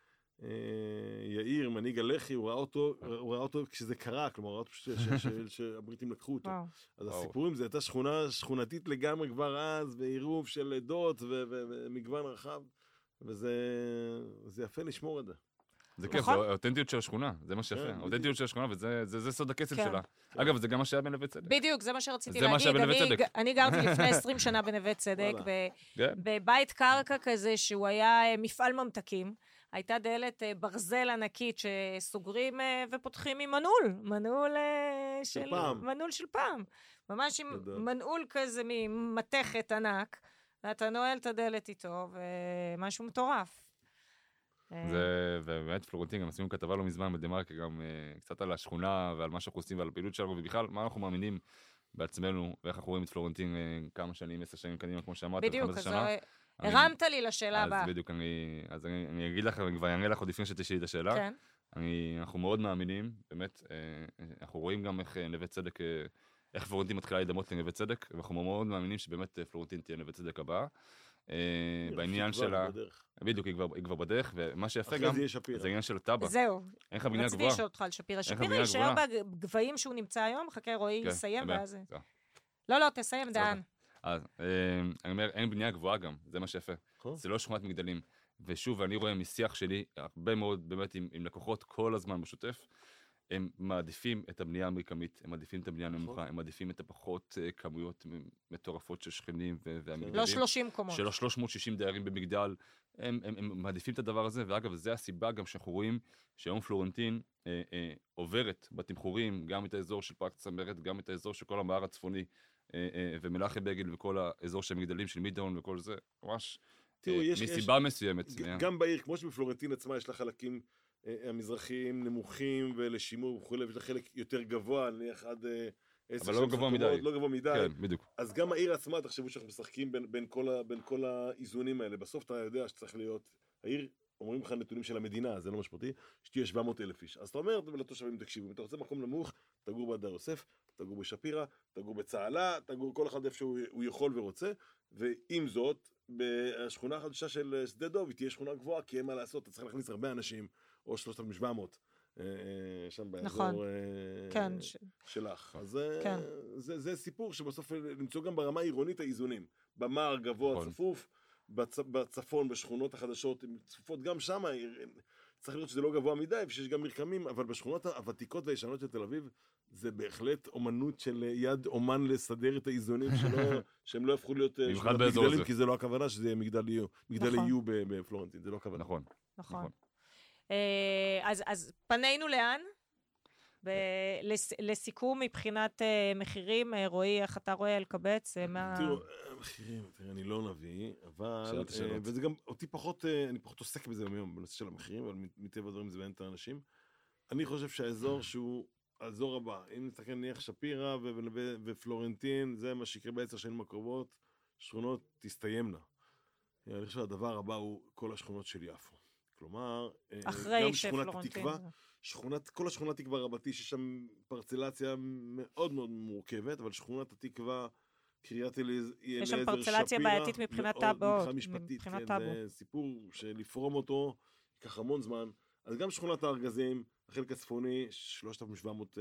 יאיר, מנהיג הלח"י, הוא ראה אותו כשזה קרה, כלומר, הוא ראה אותו שהבריטים לקחו אותו. אז הסיפורים, זו הייתה שכונה שכונתית לגמרי כבר אז, ועירוב של עדות ומגוון רחב, וזה יפה לשמור את זה. זה כיף, זה האותנטיות של השכונה, זה מה שיפה, האותנטיות של השכונה, וזה סוד הקסם שלה. אגב, זה גם מה שהיה בנווה צדק. בדיוק, זה מה שרציתי להגיד. אני גרתי לפני 20 שנה בנווה צדק, בבית קרקע כזה שהוא היה מפעל ממתקים, הייתה דלת ברזל ענקית שסוגרים ופותחים עם מנעול של פעם. ממש עם מנעול כזה ממתכת ענק, ואתה נועל את הדלת איתו, ומשהו מטורף. ובאמת פלורנטין, גם עשינו כתבה לא מזמן בדמרקה, גם קצת על השכונה ועל מה שאנחנו עושים ועל הפעילות שלנו, ובכלל, מה אנחנו מאמינים בעצמנו, ואיך אנחנו רואים את פלורנטין כמה שנים, 10 שנים קדימה, כמו שאמרת, 15 שנה. הרמת לי לשאלה הבאה. אז בדיוק, אז אני אגיד לך, אני כבר אענה לך עוד לפני שתשאלי את השאלה. כן. אנחנו מאוד מאמינים, באמת, אנחנו רואים גם איך נווה צדק, איך פלורנטין מתחילה להידמות לנווה צדק, ואנחנו מאוד מאמינים שבאמת פלורנטין תהיה נווה צדק הבאה. בעניין שלה, בדיוק, היא כבר בדרך, ומה שיפה גם, זה העניין של הטאבה. זהו. אין לך בנייה גבוהה. רציתי לשאול אותך על שפירא. שפירא יישאר בגבהים שהוא נמצא היום, חכה רועי יסיים ואז... לא, תסיים, דן. אז אני אומר, אין בנייה גבוהה גם, זה מה שיפה. זה לא שכונת מגדלים. ושוב, אני רואה משיח שלי, הרבה מאוד באמת עם לקוחות כל הזמן בשוטף, הם מעדיפים את הבנייה המרקמית, הם מעדיפים את הבנייה הנמוכה, הם מעדיפים את הפחות כמויות מטורפות של שכנים והמגדלים. לא 30 קומות. שלא 360 דיירים במגדל, הם מעדיפים את הדבר הזה, ואגב, זה הסיבה גם שאנחנו רואים שהיום פלורנטין עוברת בתמחורים, גם את האזור של פארק צמרת, גם את האזור של כל המער הצפוני, ומלאכי בגל וכל האזור של המגדלים של מידאון וכל זה, ממש מסיבה מסוימת. גם בעיר, כמו שבפלורנטין עצמה יש לה חלקים המזרחיים נמוכים ולשימור וכו', ויש לה חלק יותר גבוה, נניח אבל לא גבוה מדי. לא גבוה מדי. כן, בדיוק. אז גם העיר עצמה, תחשבו שאנחנו משחקים בין כל האיזונים האלה. בסוף אתה יודע שצריך להיות, העיר, אומרים לך נתונים של המדינה, זה לא משפטי, שתהיה 700,000 איש. אז אתה אומר לתושבים, תקשיבו, אם אתה רוצה מקום נמוך, תגור בהדר יוסף, תגור בשפירה, תגור בצהלה, תגור כל אחד איפה שהוא יכול ורוצה, ועם זאת, בשכונה החדשה של שדה דוב, היא תהיה שכונה גבוהה, כי אין מה לעשות, אתה צריך להכניס הרבה אנשים, או 3,700, שם באזור שלך. אז זה סיפור שבסוף למצוא גם ברמה העירונית האיזונים, במער גבוה צפוף, בצפון, בשכונות החדשות, הן צפופות גם שם, צריך לראות שזה לא גבוה מדי, ושיש גם מרקמים, אבל בשכונות הוותיקות והישנות של תל אביב, זה בהחלט אומנות של יד אומן לסדר את האיזונים שהם לא הפכו להיות מגדלים, כי זה לא הכוונה שזה יהיה מגדל יהיו בפלורנטין, זה לא הכוונה. נכון. אז פנינו לאן? לסיכום מבחינת מחירים, רועי, איך אתה רואה אלקבץ? תראו, מחירים, אני לא נביא, אבל, וזה גם אותי פחות, אני פחות עוסק בזה היום, בנושא של המחירים, אבל מטבע הדברים זה בעניין את האנשים. אני חושב שהאזור שהוא האזור הבא, אם נסתכל נניח שפירה ופלורנטין, זה מה שיקרה ב10 שנים הקרובות, שכונות תסתיימנה. אני חושב שהדבר הבא הוא כל השכונות של יפו. כלומר, גם שכונת התקווה, כל השכונת תקווה רבתי, שיש שם פרצלציה מאוד מאוד מורכבת, אבל שכונת התקווה, קריית אליעזר, יש שם פרצלציה בעייתית מבחינת טאבות, מבחינת טאבו. זה סיפור שלפרום אותו, ייקח המון זמן. אז גם שכונת הארגזים, החלק הצפוני, 3,700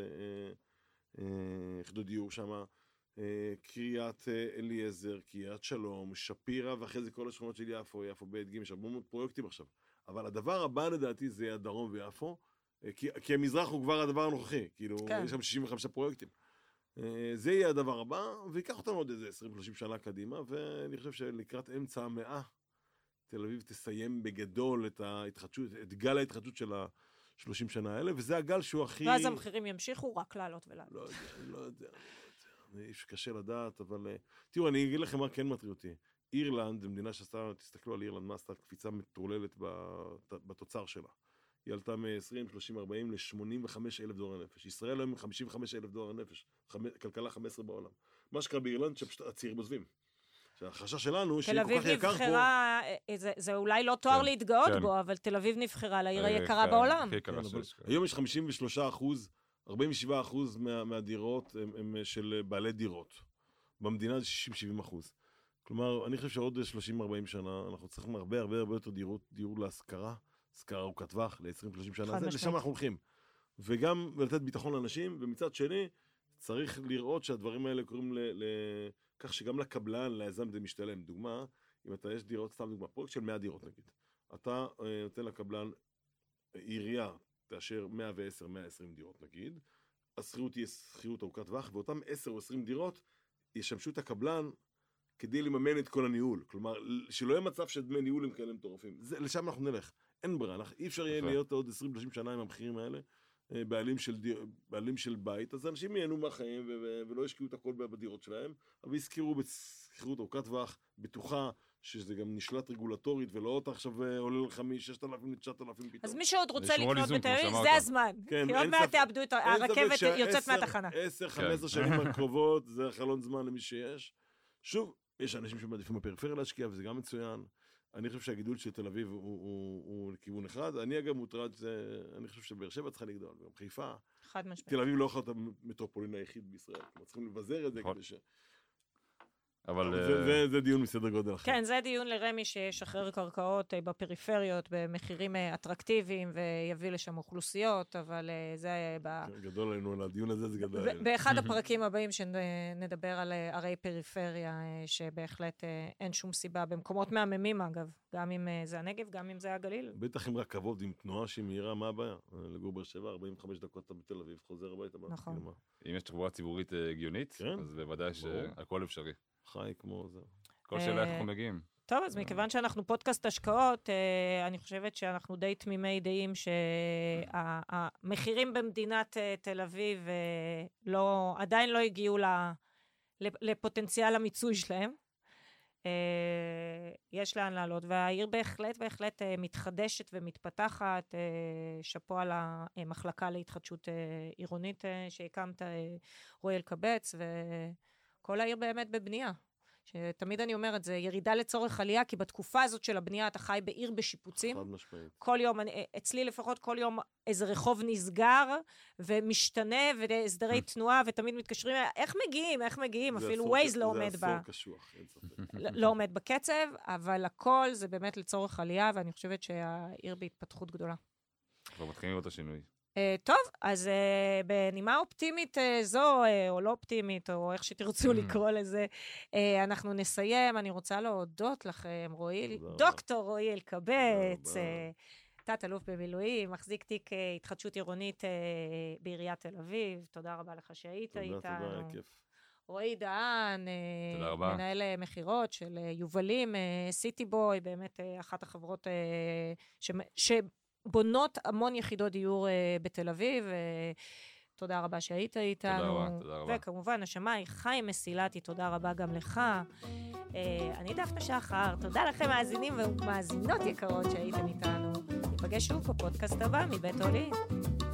יחידות דיור שם, קריית אליעזר, קריית שלום, שפירה, ואחרי זה כל השכונות של יפו, יפו בית ג' יש הרבה מאוד פרויקטים עכשיו. אבל הדבר הבא לדעתי זה הדרום ויפו, כי המזרח הוא כבר הדבר הנוכחי, כאילו, יש שם 65 פרויקטים. זה יהיה הדבר הבא, ויקח אותנו עוד איזה 20-30 שנה קדימה, ואני חושב שלקראת אמצע המאה, תל אביב תסיים בגדול את ההתחדשות, את גל ההתחדשות של ה-30 שנה האלה, וזה הגל שהוא הכי... ואז המחירים ימשיכו רק לעלות ולעלות. לא יודע. קשה לדעת, אבל... תראו, אני אגיד לכם מה כן מטריד אותי. אירלנד, מדינה שעשתה, תסתכלו על אירלנד, מה עשתה קפיצה מטורללת בתוצר שלה. היא עלתה מ-20, 30, 40 ל-85,000 דולר נפש. ישראל היום 55,000 דולר נפש. כלכלה 15 בעולם. מה שקרה באירלנד, שהצעירים עוזבים. החשש שלנו, שהיא כל כך יקר פה... זה אולי לא תואר להתגאות בו, אבל תל אביב נבחרה לעיר היקרה בעולם. היום יש 53%, 47% מהדירות הם של בעלי דירות. במדינה זה 60-70%. כלומר, אני חושב שעוד 30-40 שנה, אנחנו צריכים הרבה יותר דיור להשכרה, השכרה ארוכת טווח, ל-20-30 שנה, לשם אנחנו הולכים. וגם לתת ביטחון לאנשים, ומצד שני, צריך לראות שהדברים האלה קוראים כך שגם לקבלן, ליזם זה משתלם. דוגמה, אם אתה יש דירות, סתם דוגמה, פרויקט של 100 דירות נגיד. אתה נותן לקבלן, עירייה, תאשר 110, 120 דירות נגיד, השכירות תהיה שכירות ארוכת טווח, ואותם 10 או 20 דירות ישמשו את הקבלן כדי לממן את כל הניהול. כלומר, שלא יהיה מצב שדמי ניהול הם כאלה מטורפים. לשם אנחנו נלך. אין ברירה. אי אפשר יהיה להיות עוד 20-30 שנה עם המחירים האלה. בעלים של בית, אז אנשים ייהנו מהחיים ולא ישקיעו את הכל בדירות שלהם, אבל יזכירו בשכירות ארוכת טווח, בטוחה, שזה גם נשלט רגולטורית, ולא אותה עכשיו עולה לך מ-6,000 ל-9,000 פתאום. אז מי שעוד רוצה לקנות בתל אביב, זה הזמן. כי עוד מעט תאבדו את הרכבת, יוצאת מהתחנה. 10-15 שנים הקרובות, זה חלון זמן למי שיש. שוב, יש אנשים שמעדיפים בפריפריה להשקיע, וזה גם מצוין. אני חושב שהגידול של תל אביב הוא לכיוון אחד. אני אגב מוטרד, אני חושב שבאר שבע צריכה לגדול. גם חיפה. חד משמעית. תל אביב לא יכולה להיות המטרופולין היחיד בישראל. אנחנו צריכים לבזר את זה כדי ש... זה דיון מסדר גודל אחר. כן, זה דיון לרמי שישחרר קרקעות בפריפריות, במחירים אטרקטיביים, ויביא לשם אוכלוסיות, אבל זה... גדול עלינו על הדיון הזה, זה גדול עלינו. באחד הפרקים הבאים שנדבר על ערי פריפריה, שבהחלט אין שום סיבה, במקומות מהממים אגב, גם אם זה הנגב, גם אם זה הגליל. בטח עם רכבות, עם תנועה שהיא מהירה, מה הבעיה? לגור באר שבע, 45 דקות אתה בתל אביב, חוזר הביתה. נכון. אם יש תחבורה ציבורית הגיונית, אז בוודאי שהכל אפשרי. חי כמו זה. כל שאלה איך אנחנו מגיעים. טוב, אז מכיוון שאנחנו פודקאסט השקעות, אני חושבת שאנחנו די תמימי דעים שהמחירים במדינת תל אביב עדיין לא הגיעו לפוטנציאל המיצוי שלהם. יש לאן לעלות, והעיר בהחלט מתחדשת ומתפתחת. שפו על המחלקה להתחדשות עירונית שהקמת, רועי אלקבץ, וכל העיר באמת בבנייה. שתמיד אני אומרת, זה ירידה לצורך עלייה, כי בתקופה הזאת של הבנייה אתה חי בעיר בשיפוצים. חד משמעית. כל יום, אצלי לפחות כל יום איזה רחוב נסגר ומשתנה, והסדרי תנועה, ותמיד מתקשרים, איך מגיעים? אפילו ווייז לא עומד זה עשור קשוח, אין ספק. לא עומד בקצב, אבל הכל זה באמת לצורך עלייה, ואני חושבת שהעיר בהתפתחות גדולה. כבר מתחילים לראות את השינוי. טוב, אז בנימה אופטימית זו, או לא אופטימית, או איך שתרצו לקרוא לזה, אנחנו נסיים. אני רוצה להודות לכם, דוקטור רועי אלקבץ, תת-אלוף במילואים, מחזיק תיק התחדשות עירונית בעיריית תל אביב. תודה רבה לך שהיית איתנו. תודה, כיף. רועי דהן, מנהל מחירות של יובלים, סיטי בוי, באמת אחת החברות שבונות המון יחידות דיור בתל אביב. תודה רבה שהיית איתנו. תודה רבה. וכמובן, השמאי חיים מסילתי, תודה רבה גם לך. אני דפנה שחר, תודה לכם מאזינים ומאזינות יקרות שהייתם איתנו. ניפגש שוב בפודקאסט הבא מבית עולים.